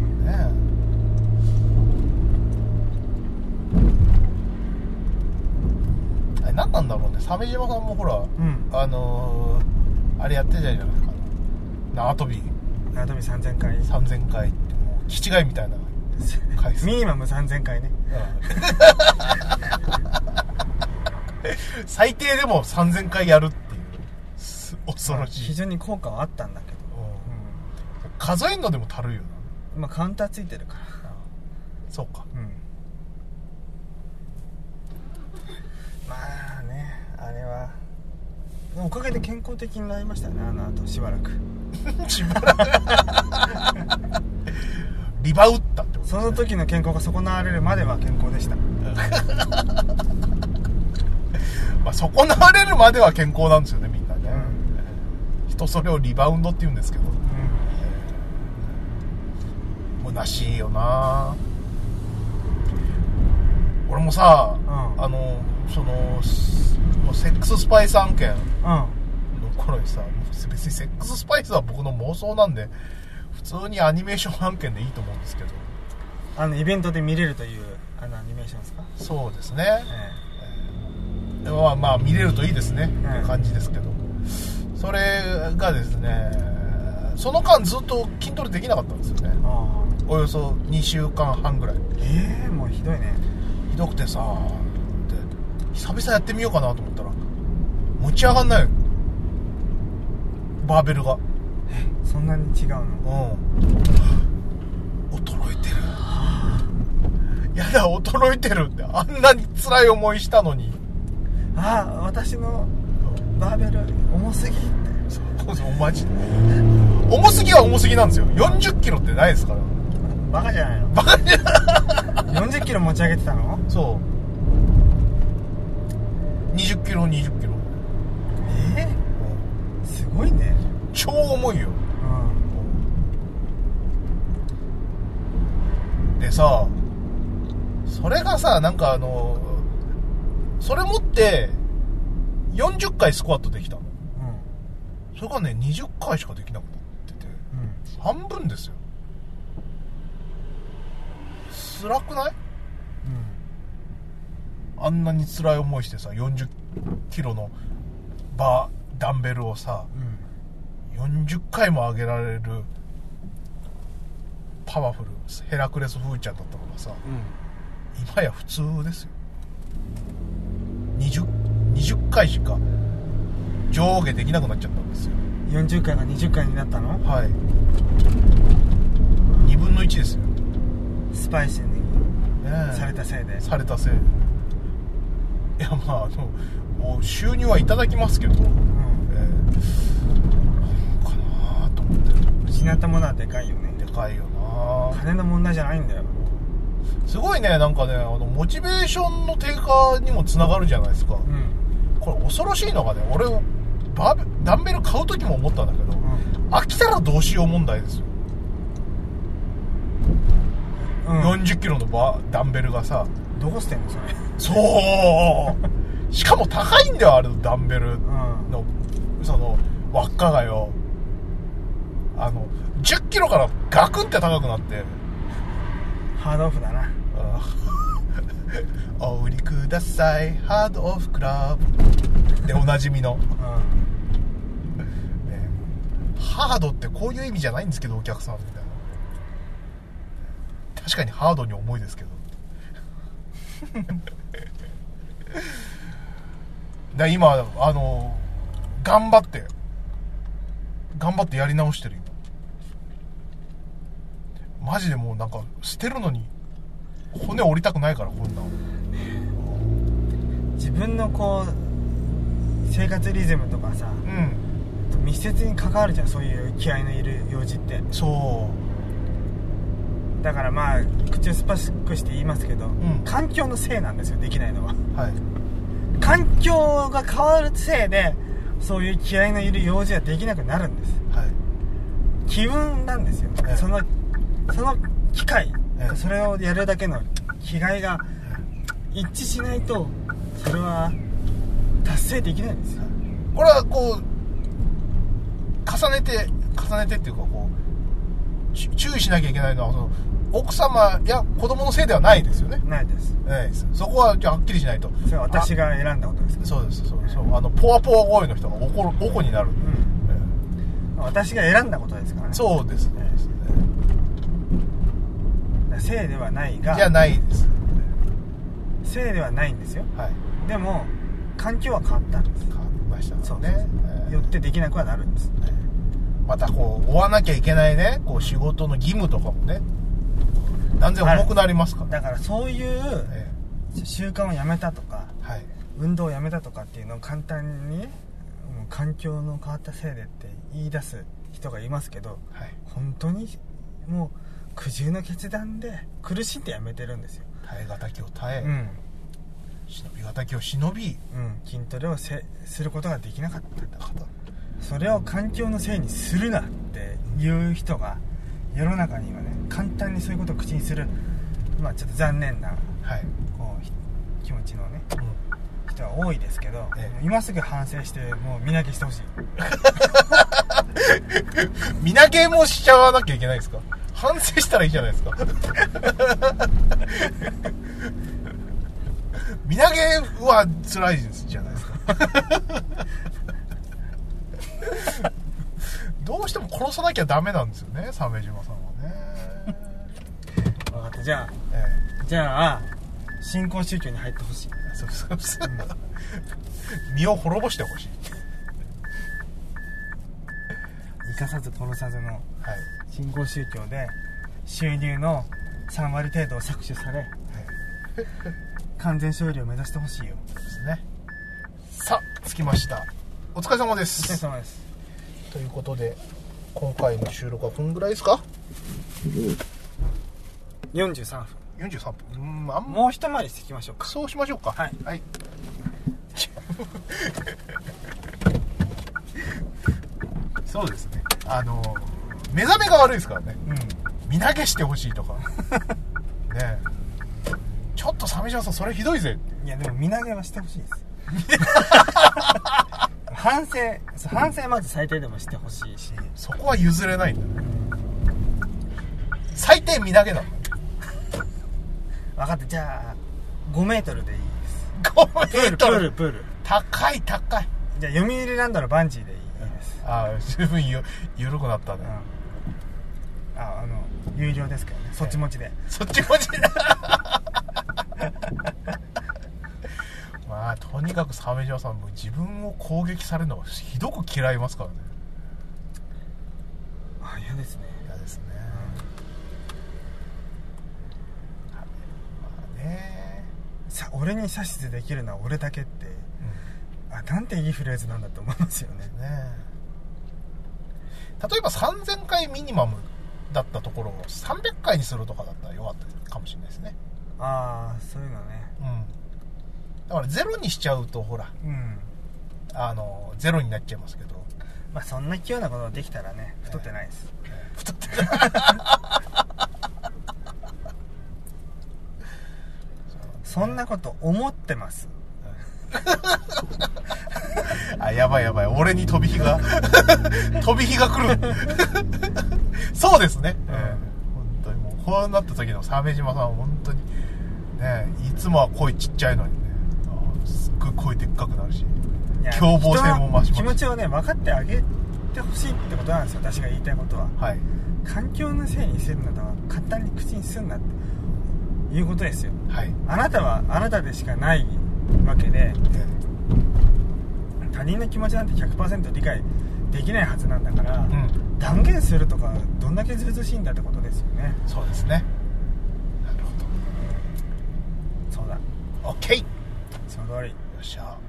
あれ何なんだろうね。鮫島さんもほら、あれやってたじゃないですか。縄跳び 3000回ってもう気違いみたいな回数ミニマム3000回ね。 最低でも3000回やるっていう恐ろしい。 非常に効果はあったんだけど、 数えんのでもたるいよな。カウンターついてるから。 そうか。 まあね、あれはおかげで健康的になりましたね。あの後しばらくリバウったってことですね。 その時の健康が損なわれるまでは健康でした損なわれるまでは健康なんですよね、みんなね。人それをリバウンドって言うんですけど、虚しいよな。俺もさ、そのセックススパイス案件の頃にさ、別にセックススパイスは僕の妄想なんで普通にアニメーション案件でいいと思うんですけど、 イベントで見れるというアニメーションですか。 そうですね、まあ見れるといいですね、って感じですけど、それがですね、その間ずっと筋トレできなかったんですよね。およそ2週間半ぐらい。 もうひどいね。 ひどくてさ、で久々やってみようかなと思ったら持ち上がんないよ、バーベルが。 そんなに違うの。 衰えてる。やだ、衰えてるって。あんなに辛い思いしたのに。 私のバーベル重すぎって。 そうマジで重すぎは重すぎなんですよ。40キロってないですから。 バカじゃないの。バカじゃない40キロ持ち上げてたの。 そう20キロすごいね。 超重いよ。でさ、それがさ、なんかそれ持って40回スクワットできたの。それがね20回しかできなくなってて、半分ですよ。辛くない？あんなに辛い思いしてさ、40キロのダンベルをさ、40回も上げられるパワフルヘラクレスフーちゃんだったのがさ、今や普通ですよ。20回しか上下できなくなっちゃったんですよ。 40回が20回になったの。 はい、2分の1ですよ。 スパイシーにされたせいで。 いや、まあ収入はいただきますけど、かなと思って。 失ったものはでかいよね。 でかいよな。 金の問題じゃないんだよ。 すごいね、なんかね、モチベーションの低下にもつながるじゃないですか。これ恐ろしいのがね、俺ダンベル買う時も思ったんだけど、飽きたらどうしよう問題ですよ。40キロのダンベルがさ、 どこ捨てんのそれ。 そうしかも高いんだよ、あれダンベルの、その輪っかがよ、10キロからガクンって高くなって、 ハードオフだな。 お売りくださいハードオフクラブ。 でおなじみの、ハードってこういう意味じゃないんですけどお客さんみたいな。確かにハードに重いですけどだ今頑張ってやり直してる今。マジでもうなんか捨てるのに骨折りたくないからこんなの。 自分のこう生活リズムとかさ、密接に関わるじゃん、そういう気合のいる用事って。 そうだからまあ口を酸っぱくして言いますけど、環境のせいなんですよ、できないのは。環境が変わるせいでそういう気合のいる用事ができなくなるんです、気運なんですよ、その機会、それをやるだけの気概が一致しないとそれは達成できないんですよ。 これはこう重ねてっていうかこう注意しなきゃいけないのはその奥様や子供のせいではないですよね。 ないです。 そこははっきりしないと。 それは私が選んだことですね。 そうです。ポワポワ声の人がおこになる、 私が選んだことですからね。 そうですね、 せいではないがじゃないです、 せいではないんですよ、でも環境は変わったんです。 変わりましたね。 よってできなくはなるんです、 またこう追わなきゃいけないねこう仕事の義務とかもね断然重くなりますから。 だからそういう習慣をやめたとか、運動をやめたとかっていうのを簡単に環境の変わったせいでって言い出す人がいますけど、本当にもう苦渋の決断で苦しんでやめてるんですよ。 耐え難きを耐え、忍び難きを忍び、 筋トレをすることができなかった。それを環境のせいにするなっていう人が世の中にはね、簡単にそういうことを口にする、ちょっと残念な、こう気持ちのね、人は多いですけど、今すぐ反省してもう身投げしてほしい。 身投げもしちゃわなきゃいけないですか。反省したらいいじゃないですか。身投げは辛いじゃないですか。どうしても殺さなきゃダメなんですよね、鮫島さんはね。 分かった。じゃあ新興宗教に入ってほしい。 そう、身を滅ぼしてほしい。 生かさず殺さずの新興宗教で収入の3割程度を搾取され、完全勝利を目指してほしいよ。 ですね。さあ着きました。お疲れ様です。 お疲れ様です。 ということで今回の収録はこんぐらいですか。 43分。 43分。 もう一回りしていきましょうか。 そうしましょうか。はい。そうですね。目覚めが悪いですからね。身投げしてほしいとか。ね。ちょっと鮫島さんそれひどいぜ。 いやでも身投げはしてほしいです。反省まず最低でもしてほしいし、 そこは譲れないんだね。最低身投げなんだ。 分かった。じゃあ5メートルでいいです。 5メートル。 プール高い。 じゃあ読売ランドのバンジーでいいです。 十分緩くなったね。 有料ですけどね。そっち持ちで。 そっち持ちで。とにかく鮫島さんも自分を攻撃されるのがひどく嫌いますからね。 嫌ですね。 嫌ですね。 俺に指図できるのは俺だけって、なんていいフレーズなんだと思いますよね。 例えば3000回ミニマムだったところを300回にするとかだったらよかったかもしれないですね。 そういうのね。 だからゼロにしちゃうとほら、ゼロになっちゃいますけど、 そんな器用なことができたらね、太ってないです。 太ってそんなこと思ってます。 やばい俺に飛び火が来る。そうですね。本当にもうこうなった時の鮫島さんは本当にね、いつもは声ちっちゃいのにね、すっごい声でっかくなるし、 凶暴性も増します。 気持ちをね分かってあげてほしいってことなんですよ、私が言いたいことは。 はい。 環境のせいにするのとは簡単に口にすんなっていうことですよ。 はい。 あなたはあなたでしかないわけで、他人の気持ちなんて 100% 理解できないはずなんだから、断言するとかどんだけずうずうしいんだってことですよね。 そうですね。なるほど。 そうだ。 オッケー。 その通り。 よっしゃ。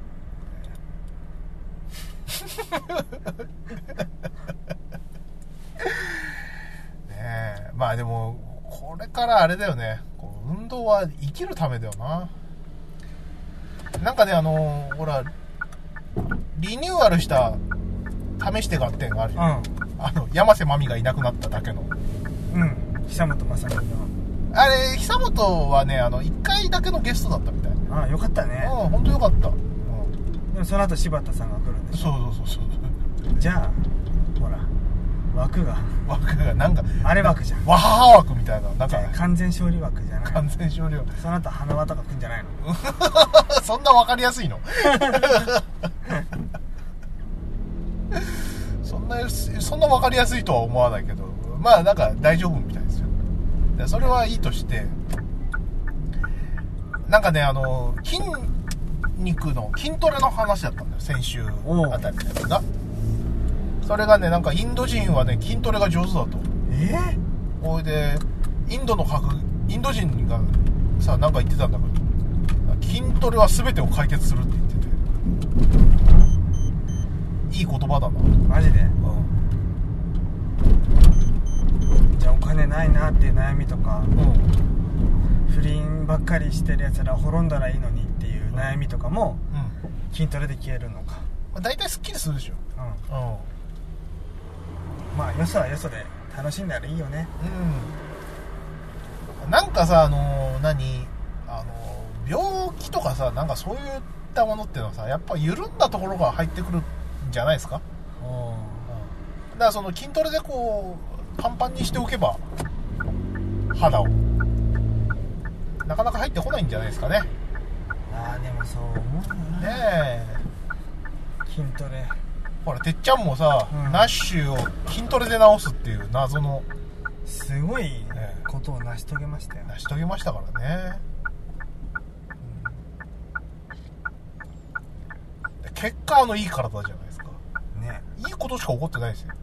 ねえ、まあでもこれからあれだよね、こう運動は生きるためだよな。なんかね、ほらリニューアルした試して合点があるじゃん、山瀬まみがいなくなっただけの、 久本雅美のあれ。久本はね、1回だけのゲストだったみたい。 ああ、よかったね。 本当よかった。でもその後柴田さんが来るんでしょ。 そうじゃあほら枠がなんかあれ枠じゃん、 わはは枠みたいな、なんか完全勝利枠じゃない。 完全勝利枠。 その後花輪とか来んじゃないの？ そんな分かりやすいの？そんな分かりやすいとは思わないけど、まあなんか大丈夫みたいですよ。でそれはいいとして、なんかね、筋肉の筋トレの話だったんだよ、先週あたりのやつが。それがね、なんかインド人はね筋トレが上手だと。ほいでインド人がさ、なんか言ってたんだけど、筋トレは全てを解決するって言ってて、いい言葉だな。 マジで？じゃあお金ないなっていう悩みとか、不倫ばっかりしてるやつら滅んだらいいのにっていう悩みとかも筋トレで消えるのか。 大体スッキリするでしょ。 まあよそはよそで楽しんだらいいよね。 なんかさ、病気とかさ、なんかそういったものっていうのはさ、やっぱ緩んだところが入ってくるんじゃないですか。だからその筋トレでこうパンパンにしておけば肌をなかなか入ってこないんじゃないですかね。 でもそう思うな。 ねえ、 筋トレ、 ほらてっちゃんもさ、ナッシュを筋トレで治すっていう謎のすごいことを成し遂げましたよ。 成し遂げましたからね。結果いい体じゃないですかね。いいことしか起こってないですよ。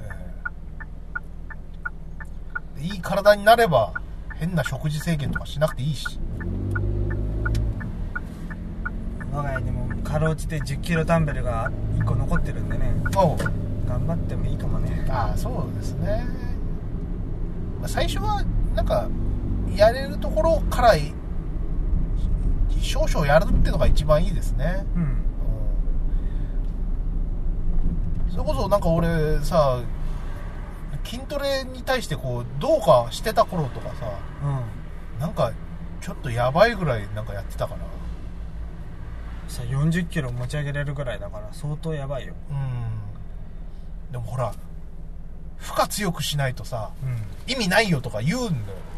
いい体になれば変な食事制限とかしなくていいし。 我が家にもかろうじて10キロダンベルが1個残ってるんでね、頑張ってもいいかもね。 そうですね。最初はなんかやれるところから少々やるっていうのが一番いいですね。それこそなんか俺さ、筋トレに対してこうどうかしてた頃とかさ、なんかちょっとやばいぐらいなんかやってたからさ、40キロ持ち上げれるぐらいだから相当やばいよ。 でもほら負荷強くしないとさ、意味ないよとか言うんだよ。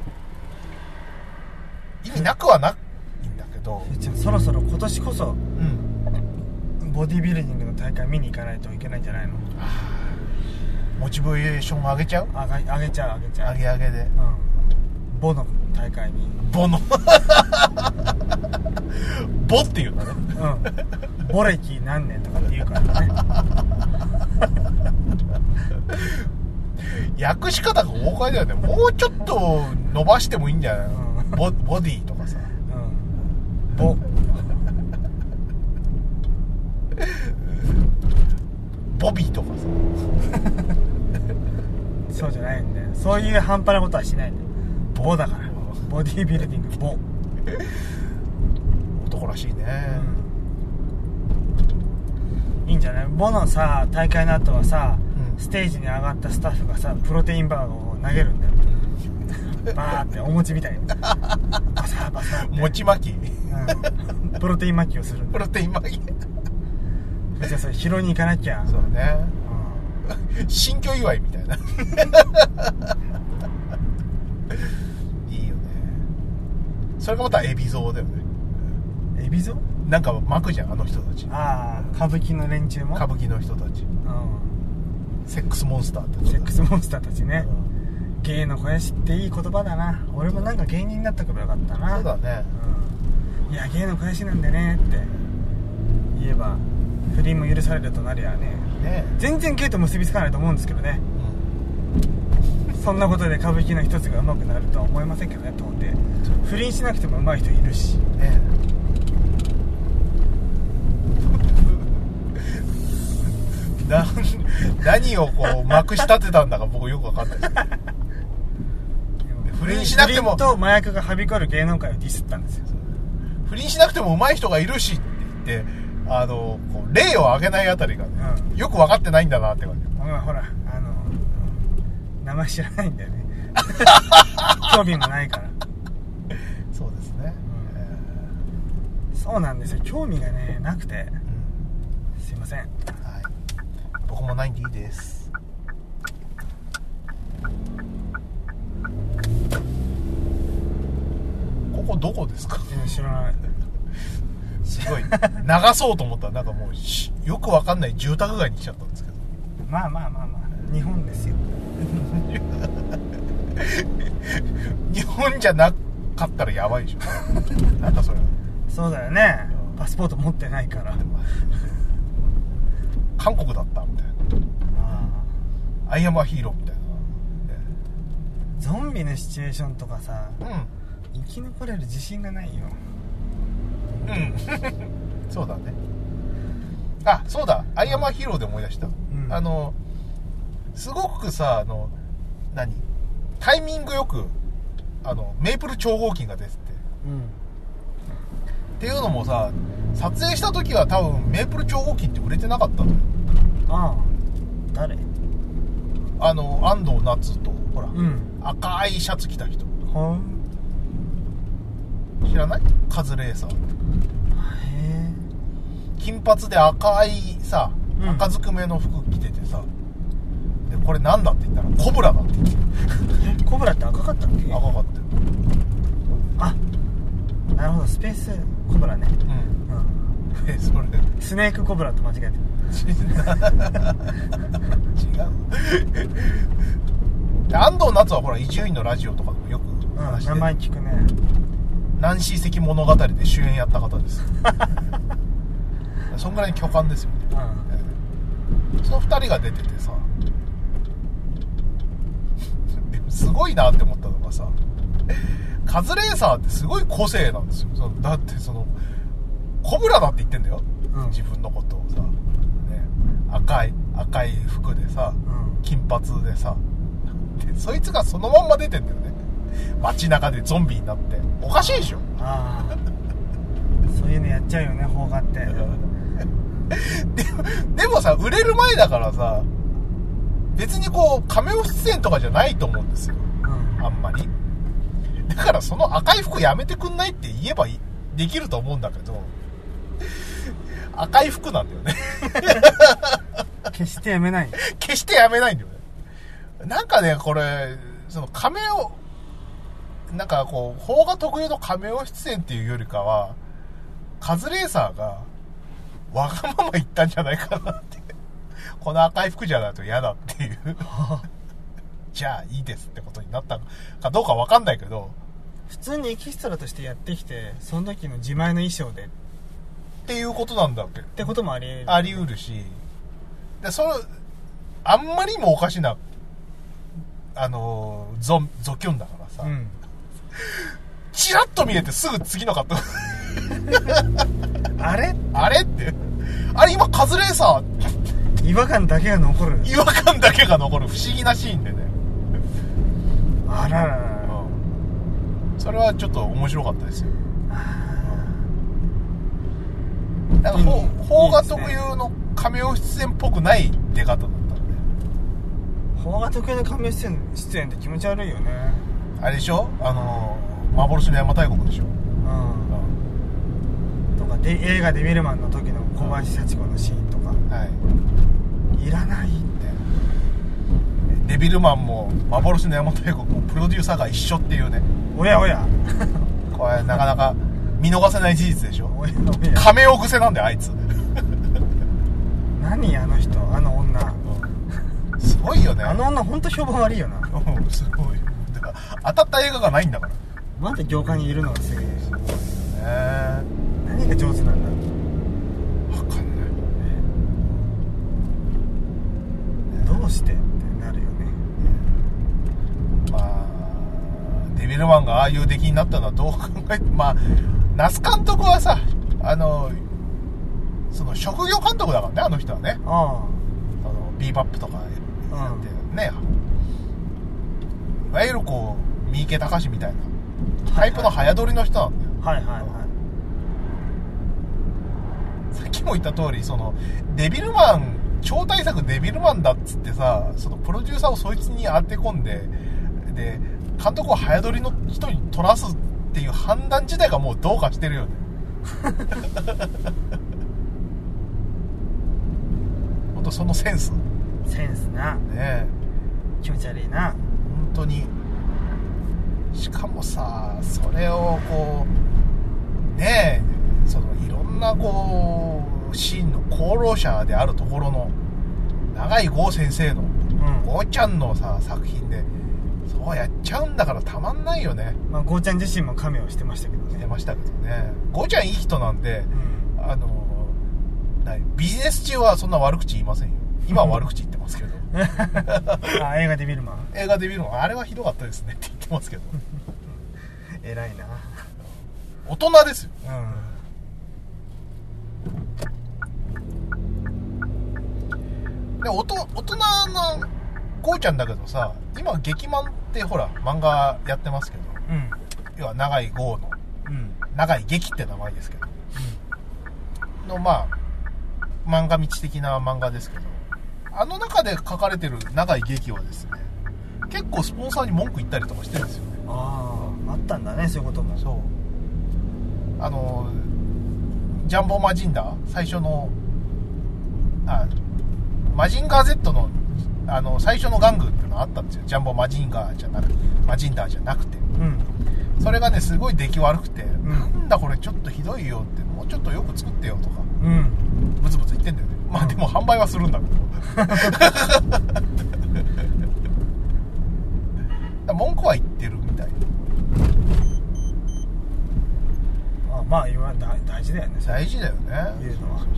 意味なくはないんだけど、 そろそろ今年こそ、ボディビルディングの大会見に行かないといけないんじゃないの？ モチベーション上げちゃう？ 上げちゃう。 上げで、 ボの大会に。 ボのボっていうのね。 ボ歴何年とかって言うからね。 訳し方が豪快だよね。もうちょっと伸ばしてもいいんじゃないの？ボディとかさ、ボボビーとかさ。そうじゃないんだよ。そういう半端なことはしないんだよ。ボだから。ボディビルディングボ。 男らしいね。 いいんじゃない？ボのさ、大会の後はさ、ステージに上がったスタッフがさ、プロテインバーを投げるんだよ。バーってお餅みたいにバサバサって餅巻き、 プロテイン巻きをするんだよ。 プロテイン巻き。 じゃあそれ拾いに行かなきゃ。 そうね、新居祝いみたいな。いいよね。それがまたエビゾウだよね。 エビゾウ？ なんか巻くじゃん、あの人たち。 ああ、歌舞伎の連中も。 歌舞伎の人たち、セックスモンスターってセックスモンスターたちね、芸の肥やしっていい言葉だな。俺もなんか芸人になったからよかったな。 そうだね、 いや芸の肥やしなんでねって言えば不倫も許されるとなりゃね、全然芸と結びつかないと思うんですけどね、そんなことで歌舞伎の一つが上手くなるとは思いませんけどね。と思って不倫しなくても上手い人いるしね。 何をこうまくし立てたんだか僕よく分かんないです。不倫しなくても、 不倫と麻薬がはびこる芸能界をディスったんですよ。 不倫しなくても上手い人がいるしって言ってこう例を挙げないあたりが、ね、よく分かってないんだなって感じ。 ほら名前知らないんだよね。興味もないから。 そうですね、 そうなんですよ。興味がねなくて、すいません。はい、 僕もないんでいいです。ここどこですか？ 知らない。 すごい流そうと思ったらなんかもうよくわかんない住宅街に来ちゃったんですけど。 まあ日本ですよ。 日本じゃなかったらやばいでしょ。なんだそれ。 そうだよね、パスポート持ってないから。 韓国だったみたいな。アイアムアヒーローみたいな。ゾンビのシチュエーションとかさ、生き残れる自信がないよ。 そうだね。あ、そうだ、アイアムアヒーローで思い出した。すごくさ、タイミングよくメープル超合金が出てて、っていうのもさ、撮影した時は多分メープル超合金って売れてなかったのよ。 ああ、誰？ 安藤夏とほら、赤いシャツ着た人。知らない？カズレーサー。金髪で赤いさ、赤ずくめの服着ててさ、でこれなんだって言ったらコブラだって言って。 コブラって赤かったっけ？ 赤かったよ。あ、 なるほど、スペースコブラね。 それスネークコブラと間違えてる。 違う。安藤夏はほら伊集院のラジオとかでもよく話して、 名前聞くね。 ナンシー関物語で主演やった方です。そんぐらい巨漢ですよね。その2人が出ててさ、でもすごいなって思ったのがさ、カズレーサーってすごい個性なんですよ。だってコブラだって言ってんだよ、自分のことをさ、ね、赤い服でさ、金髪でさ、でそいつがそのまんま出てんだよね。街中でゾンビになって。おかしいでしょ。 そういうのやっちゃうよね、邦画ってでもさ、売れる前だからさ、別にこうカメオ出演とかじゃないと思うんですよ、あんまり。だからその赤い服やめてくんないって言えばできると思うんだけど、赤い服なんだよね。 決してやめない。 決してやめないんだよね。なんかね、これカメオ、なんかこう邦画特有のカメオ出演っていうよりかは、カズレーサーがわがまま言ったんじゃないかなって。この赤い服じゃないと嫌だっていうじゃあいいですってことになったかどうかわかんないけど、 普通にエキストラとしてやってきて、その時の自前の衣装でっていうことなんだっけってこともあり得るし、であんまりにもおかしなゾキュンだからさ、チラッと見えてすぐ次のカットあれってあれ今カズレーサー違和感だけが残る不思議なシーンでね。 あららら、 それはちょっと面白かったですよ。なんか邦画特有のカメオ出演っぽくない出方だったんで。 邦画特有のカメオ出演って気持ち悪いよね。 あれでしょ、幻の邪馬台国でしょ。 とかで映画デビルマンの時の小林幸子のシーンとか、いらないって。 デビルマンも幻の邪馬台国もプロデューサーが一緒っていうね。 おやおやこれなかなか見逃せない事実でしょ。 おやおや、 亀尾癖なんだよあいつ。 何あの人、あの女、 すごいよね。 あの女ほんと評判悪いよな。 すごい。だから当たった映画がないんだから。 まだ業界にいるのがすげえ。 すごいよね。 何が上手なんだろう。 分かんない。 どうしてってなるよね。 まあデビルマンがああいう出来になったのはどう考えて、まあ那須監督はさ、その職業監督だからね、あの人はね。ビーバップとかやってね、いわゆるこう三池崇史みたいなタイプの早撮りの人なんだよ。 はいはいはい。 さっきも言った通り、そのデビルマン、超大作デビルマンだっつってさ、そのプロデューサーをそいつに当て込んで、で監督を早撮りの人に撮らすっていう判断自体がもうどうかしてるよね。ほんとそのセンスな、 ね、 気持ち悪いな、 本当に。しかもさ、それをこうねえ、そのいろんなこうシーンの功労者であるところの永井豪先生の豪ちゃんのさ作品でそうやっちゃうんだからたまんないよね。 まあ豪ちゃん自身もカメオしてましたけどね。 してましたけどね。豪ちゃんいい人なんで、ビジネス中はそんな悪口言いませんよ。今は悪口言ってますけど。 あ、映画で見るマン。 映画で見るのあれはひどかったですねって言ってますけど。 偉いな。 大人ですよ。で大人なこうちゃんだけどさ、今劇漫ってほら漫画やってますけど、要は永井豪の、永井劇って名前ですけど、のまあ漫画道的な漫画ですけど、あの中で書かれてる永井劇はですね、結構スポンサーに文句言ったりとかしてるんですよね。 あったんだね、そういうことも。 そう、ジャンボマジンダー最初のマジンガー Z の最初の玩具っていうのがあったんですよ。ジャンボマジンガーじゃなくて、マジンダーじゃなくて、それがねすごい出来悪くて、なんだこれちょっとひどいよって、もうちょっとよく作ってよとか、ブツブツ言ってんだよね。まあでも販売はするんだけど文句は言ってるみたいな。 まあ大事だよね。 大事だよね、 言うのは。 そう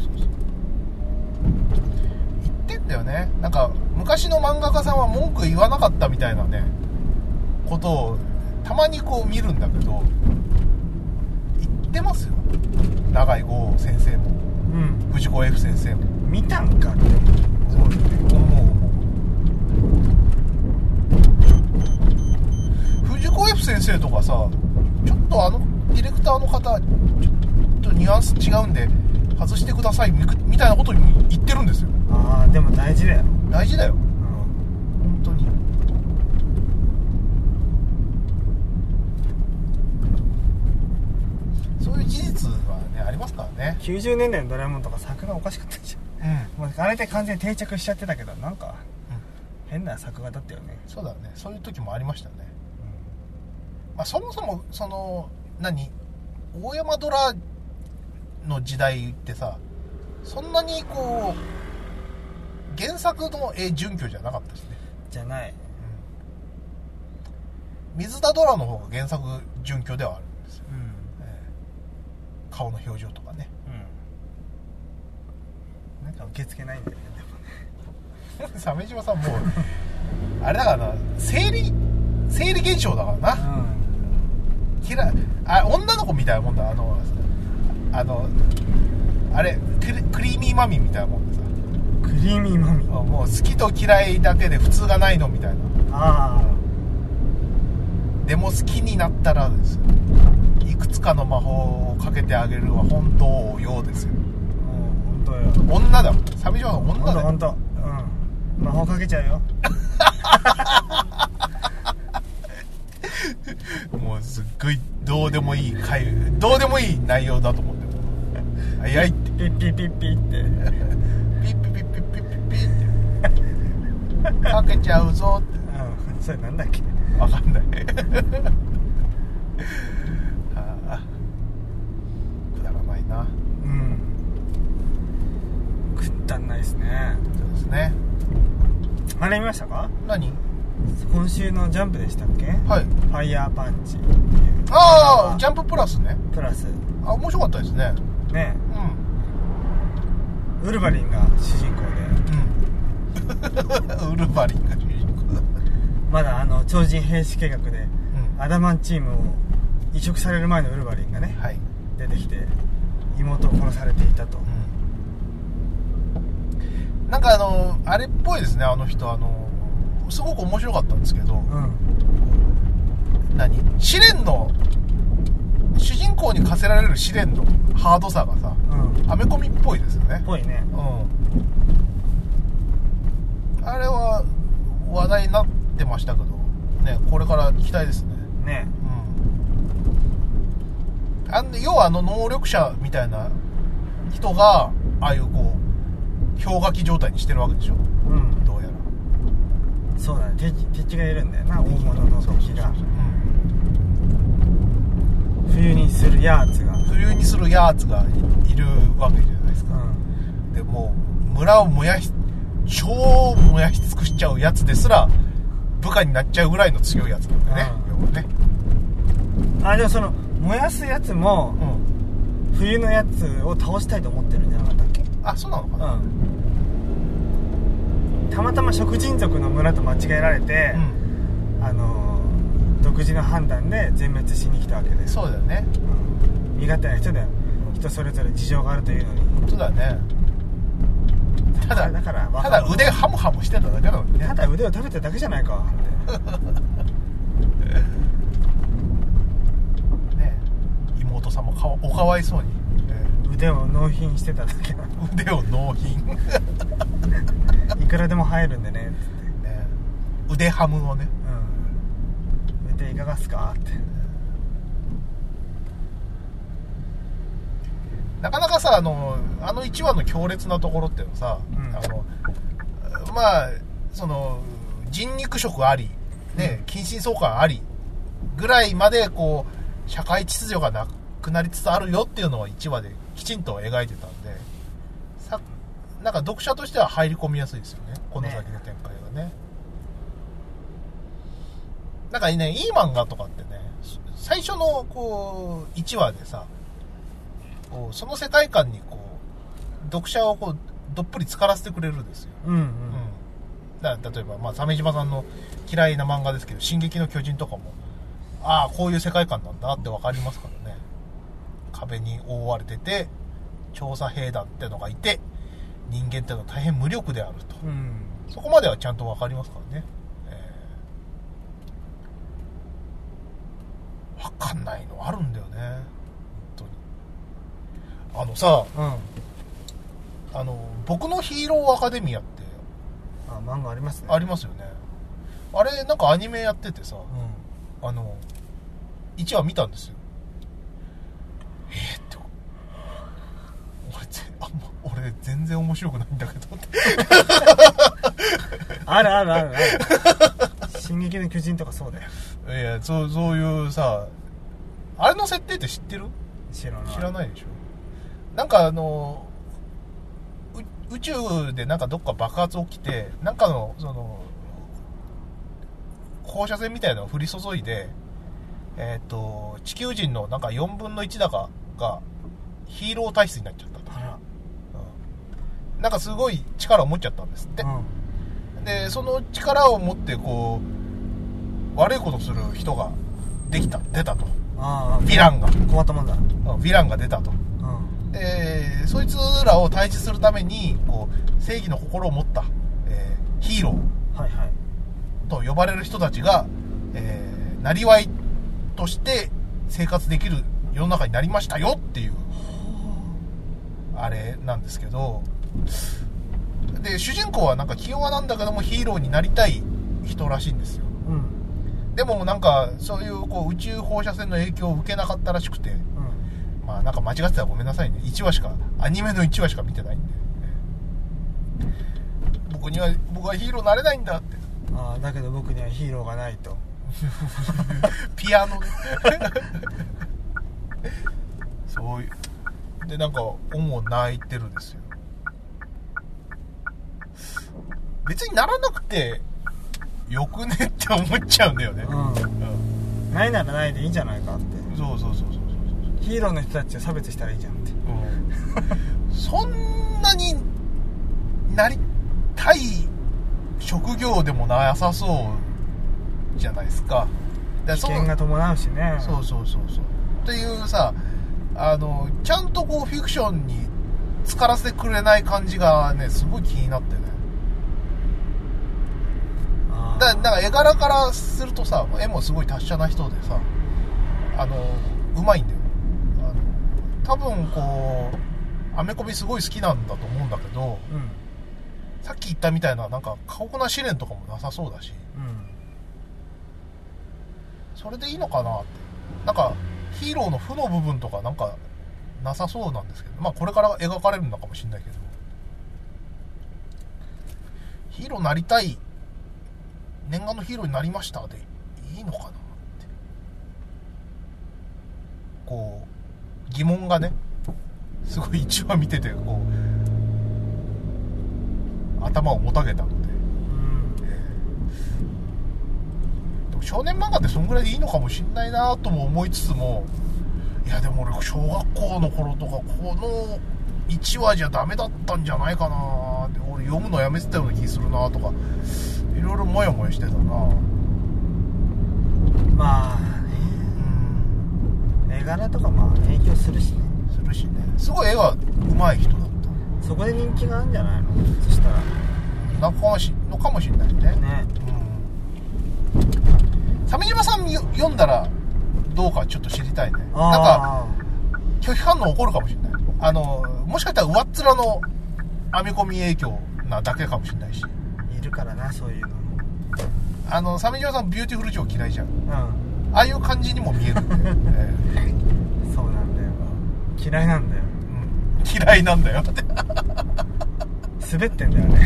言ってんだよね。なんか昔の漫画家さんは文句言わなかったみたいなねことをたまにこう見るんだけど、言ってますよ、永井豪先生も、藤子 F 先生も。 見たんかって思う。藤子 F 先生とかさ、ちょっとディレクターの方ちょっとニュアンス違うんで外してくださいみたいなこと言ってるんですよ。 でも大事だよ。 大事だよ、本当に。そういう事実はねありますからね。 90年代のドラえもんとか作画おかしかったじゃん。もうあれで完全に定着しちゃってたけど、なんか変な作画だったよね。 そうだね、そういう時もありましたね。まあ、そもそもその大山ドラの時代ってさ、そんなにこう原作の絵準拠じゃなかったしね。 じゃない、 水田ドラの方が原作準拠ではあるんですよ、顔の表情とかね、 なんか受け付けないんだよねでもね鮫島さんもうあれだからな、生理現象だからな、女の子みたいなもんだ。あれクリーミーマミーみたいなもんでさ。 クリーミーマミー、 もう好きと嫌いだけで普通がないのみたいな。でも好きになったらですよ、いくつかの魔法をかけてあげるは本当ようですよ。 本当よ。 女だ、鮫島さん女だよ。 本当、魔法かけちゃうよ。 もうすっごいどうでもいい内容だと思ってる。はいはいってピッピッピッピッってピッピッピッピッピッピッピッってかけちゃうぞって。 それなんだっけ、 わかんないな。 食ったんないですね。 そうですね。 あれ見ましたか？ 何？ 今週のジャンプでしたっけ？ はい。 ファイヤーパンチ。 ああ、ジャンププラスね。 プラス。 あ、面白かったですね。 ね。ウルヴァリンが主人公で。ウルヴァリンが主人公だ。 まだ超人兵士計画で、アダマンチームを移植される前のウルヴァリンがね、 はい、 出てきて妹を殺されていたと。 なんかあれっぽいですね、あの人。すごく面白かったんですけど、試練の主人公に課せられる試練のハードさがさ、アメコミっぽいですよね。 ぽいね。 あれは話題になってましたけどね、これから期待ですね。 ね。 要は能力者みたいな人がああいうこう氷河期状態にしてるわけでしょ。どうやら。 そうだね。敵がいるんだよな、大物の敵が。冬にするやつがいるわけじゃないですか。でもう村を超燃やし尽くしちゃうやつですら部下になっちゃうぐらいの強いやつなんだよね。要はね。 でもその燃やすやつも、冬のやつを倒したいと思ってるんじゃなかったっけ？ あ、そうなのかな。 たまたま食人族の村と間違えられて、独自の判断で全滅しに来たわけです。 そうだよね。 身勝手な人で人それぞれ事情があるというのに。 本当だね。ただ腕ハムハムしてただけなのにね。 ただ腕を食べてるだけじゃないかね。妹さんもおかわいそうに、 腕を納品してただけなの。 腕を納品いくらでも入るんでねっつって、 腕ハムをね、 腕いかがっすかって。 なかなかさ、1話の強烈なところっていうのさ、まあその人肉食ありね、近親相関ありぐらいまでこう社会秩序がなくなりつつあるよっていうのを1話できちんと描いてたんで、なんか読者としては入り込みやすいですよね、この先の展開がね。なんかね、いい漫画とかってね、最初のこう1話でさ、こうその世界観にこう読者をこうどっぷり浸からせてくれるんですよ。だから例えば、鮫島さんの嫌いな漫画ですけど、進撃の巨人とかも、ああこういう世界観なんだって分かりますからね。壁に覆われてて調査兵団ってのがいて、人間ってのは大変無力であると、そこまではちゃんと分かりますからね。分かんないのあるんだよね、本当に。さ、僕のヒーローアカデミアって漫画ありますね。 ありますよね。あれなんかアニメやっててさ、1話見たんですよ。って俺全然面白くないんだけどってある進撃の巨人とかそうだよ。 いや、そういうさ、あれの設定って知ってる？ 知らないでしょ。なんか宇宙でなんかどっか爆発起きて、なんかのその放射線みたいなのを降り注いで、地球人のなんか4分の1だかがヒーロー体質になっちゃったと。なんかすごい力を持っちゃったんですって。でその力を持ってこう悪いことする人が出たと。ヴィランが困ったもんだ。 ヴィランが出たと。でそいつらを退治するためにこう正義の心を持った、ヒーローと呼ばれる人たちが、なりわいとして生活できる世の中になりましたよっていうあれなんですけど、で主人公はなんか気弱なんだけどもヒーローになりたい人らしいんですよ。でもなんかそういうこう宇宙放射線の影響を受けなかったらしくて、なんか間違ってたらごめんなさいね。アニメの1話しか見てないんで、僕はヒーローになれないんだって。 だけど僕にはヒーローがないとピアノでそういうでなんか思う泣いてるんですよ。別にならなくてよくねって思っちゃうんだよね。 ないならないでいいんじゃないかって。 そうヒーローの人たちを差別したらいいじゃんって、 そんなになりたい職業でもなさそうじゃないですか。 危険が伴うしね。 そうっていうさ、ちゃんとこうフィクションに浸からせてくれない感じがね、すごい気になってね。だから絵柄からするとさ、絵もすごい達者な人でさ、うまいんだよ。多分こうアメコミすごい好きなんだと思うんだけど、さっき言ったみたいななんか過酷な試練とかもなさそうだし、それでいいのかなって。なんかヒーローの負の部分とかなんかなさそうなんですけど、まあこれから描かれるのかもしれないけど、ヒーローなりたい、念願のヒーローになりましたでいいのかなってこう疑問がね、すごい1話見ててこう頭をもたげたので、でも少年漫画ってそんぐらいでいいのかもしんないなとも思いつつも、いやでも俺小学校の頃とかこの1話じゃダメだったんじゃないかなって、俺読むのやめてたような気するなとかいろいろモヤモヤしてたな。 まあね、絵柄とかまあ影響するしね。 すごい絵が上手い人だった。 そこで人気があるんじゃないの。そしたらのかもしれないね。鮫島さん読んだらどうかちょっと知りたいね。なんか拒否反応起こるかもしれない。もしかしたら上っ面の編み込み影響なだけかもしれないし。 いるからな、そういうの。鮫島さんビューティフル嬢嫌いじゃん。ああいう感じにも見えるんで、 そうなんだよ。嫌いなんだよ。 嫌いなんだよって滑ってんだよね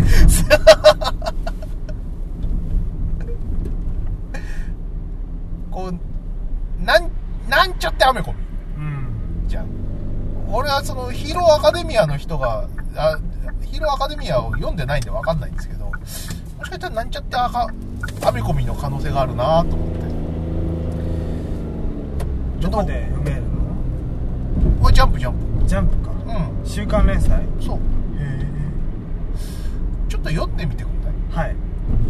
こうなんちゃってアメコミ、じゃん。俺はそのヒーローアカデミアの人がヒーローアカデミアを読んでないんで分かんないんですけど、もしかしたらなんちゃってアメコミの可能性があるなと思って。 どこで読めるの？ これジャンプか。週刊連載。 そう。ちょっと読んでみてください。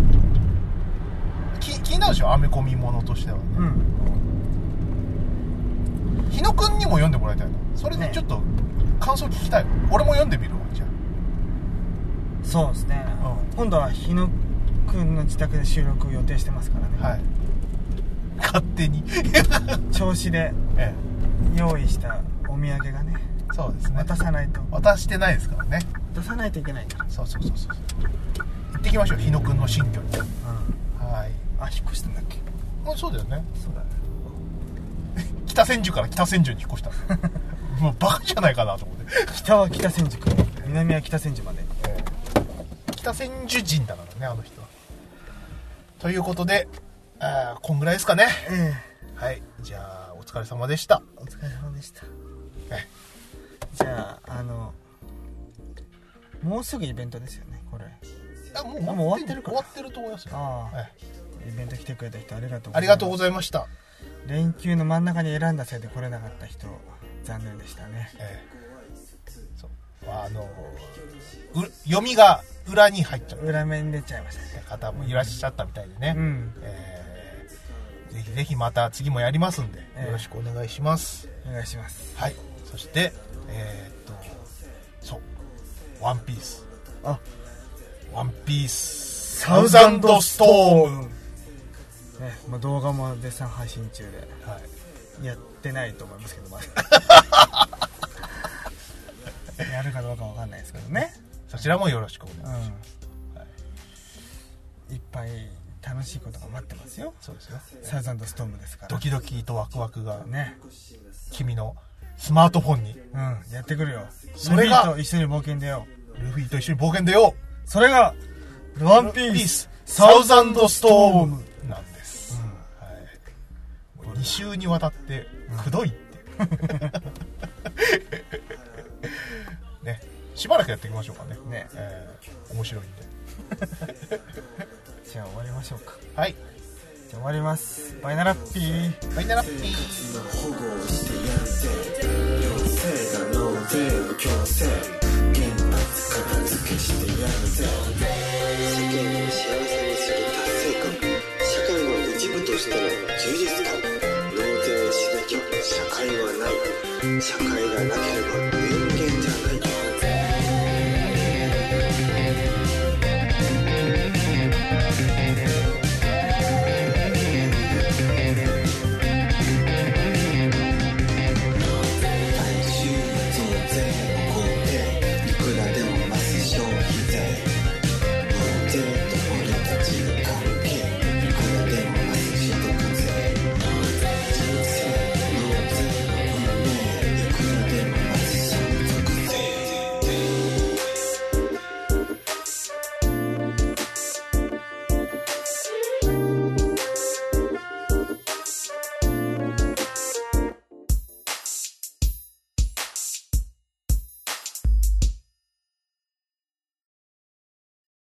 気になるでしょ、アメコミものとしてはね。日野くんにも読んでもらいたいの。それでちょっと感想聞きたい。俺も読んでみるわ、じゃあ。 そうですね。今度は日野くんの自宅で収録を予定してますからね。 勝手に銚子で用意したお土産がね。 そうですね。 渡さないと。 渡してないですからね。 渡さないといけないんだ。 そう。行ってきましょう、日野くんの新居に。 引っ越したんだっけ。 そうだよね。 そうだね。 北千住から北千住に引っ越したもうバカじゃないかなと思って。 北は北千住から南は北千住まで、 北千住人だからね、あの人は。ということでこんぐらいですかね。はい、じゃあお疲れ様でした。 お疲れ様でした。じゃあもうすぐイベントですよね、これ。もう終わってるか。 終わってると思いますよ。 イベント来てくれた人ありがとうございました。連休の真ん中に選んだせいで来れなかった人残念でしたね。読みが裏に入っちゃった、裏面に出ちゃいましたね。方もいらっしゃったみたいでね。ぜひぜひまた次もやりますんで、よろしくお願いします。お願いします。はい。そしてワンピース。ワンピースサウザンドストーム。動画も絶賛配信中で、やってないと思いますけど、まだやるかどうかわかんないですけどね。そちらもよろしくお願いします。いっぱい楽しいことが待ってますよ。そうですよ。サウザンドストームですから。ドキドキとワクワクがね、君のスマートフォンにやってくるよ。それがルフィと一緒に冒険出よう。ルフィと一緒に冒険出よう。それがワンピースサウザンドストームなんです。2週にわたってくどいってしばらくやっていきましょうかね。 ね、 面白いんで。 じゃあ終わりましょうか。 はい。 じゃあ終わります。バイナラッピー。 バイナラッピー。 保護してやるぜ。要請が納税の強制。原発片付けしてやるぜ。世間を幸せにする達成感。社会の一部としての充実感。納税しなきゃ社会はない。社会がなければ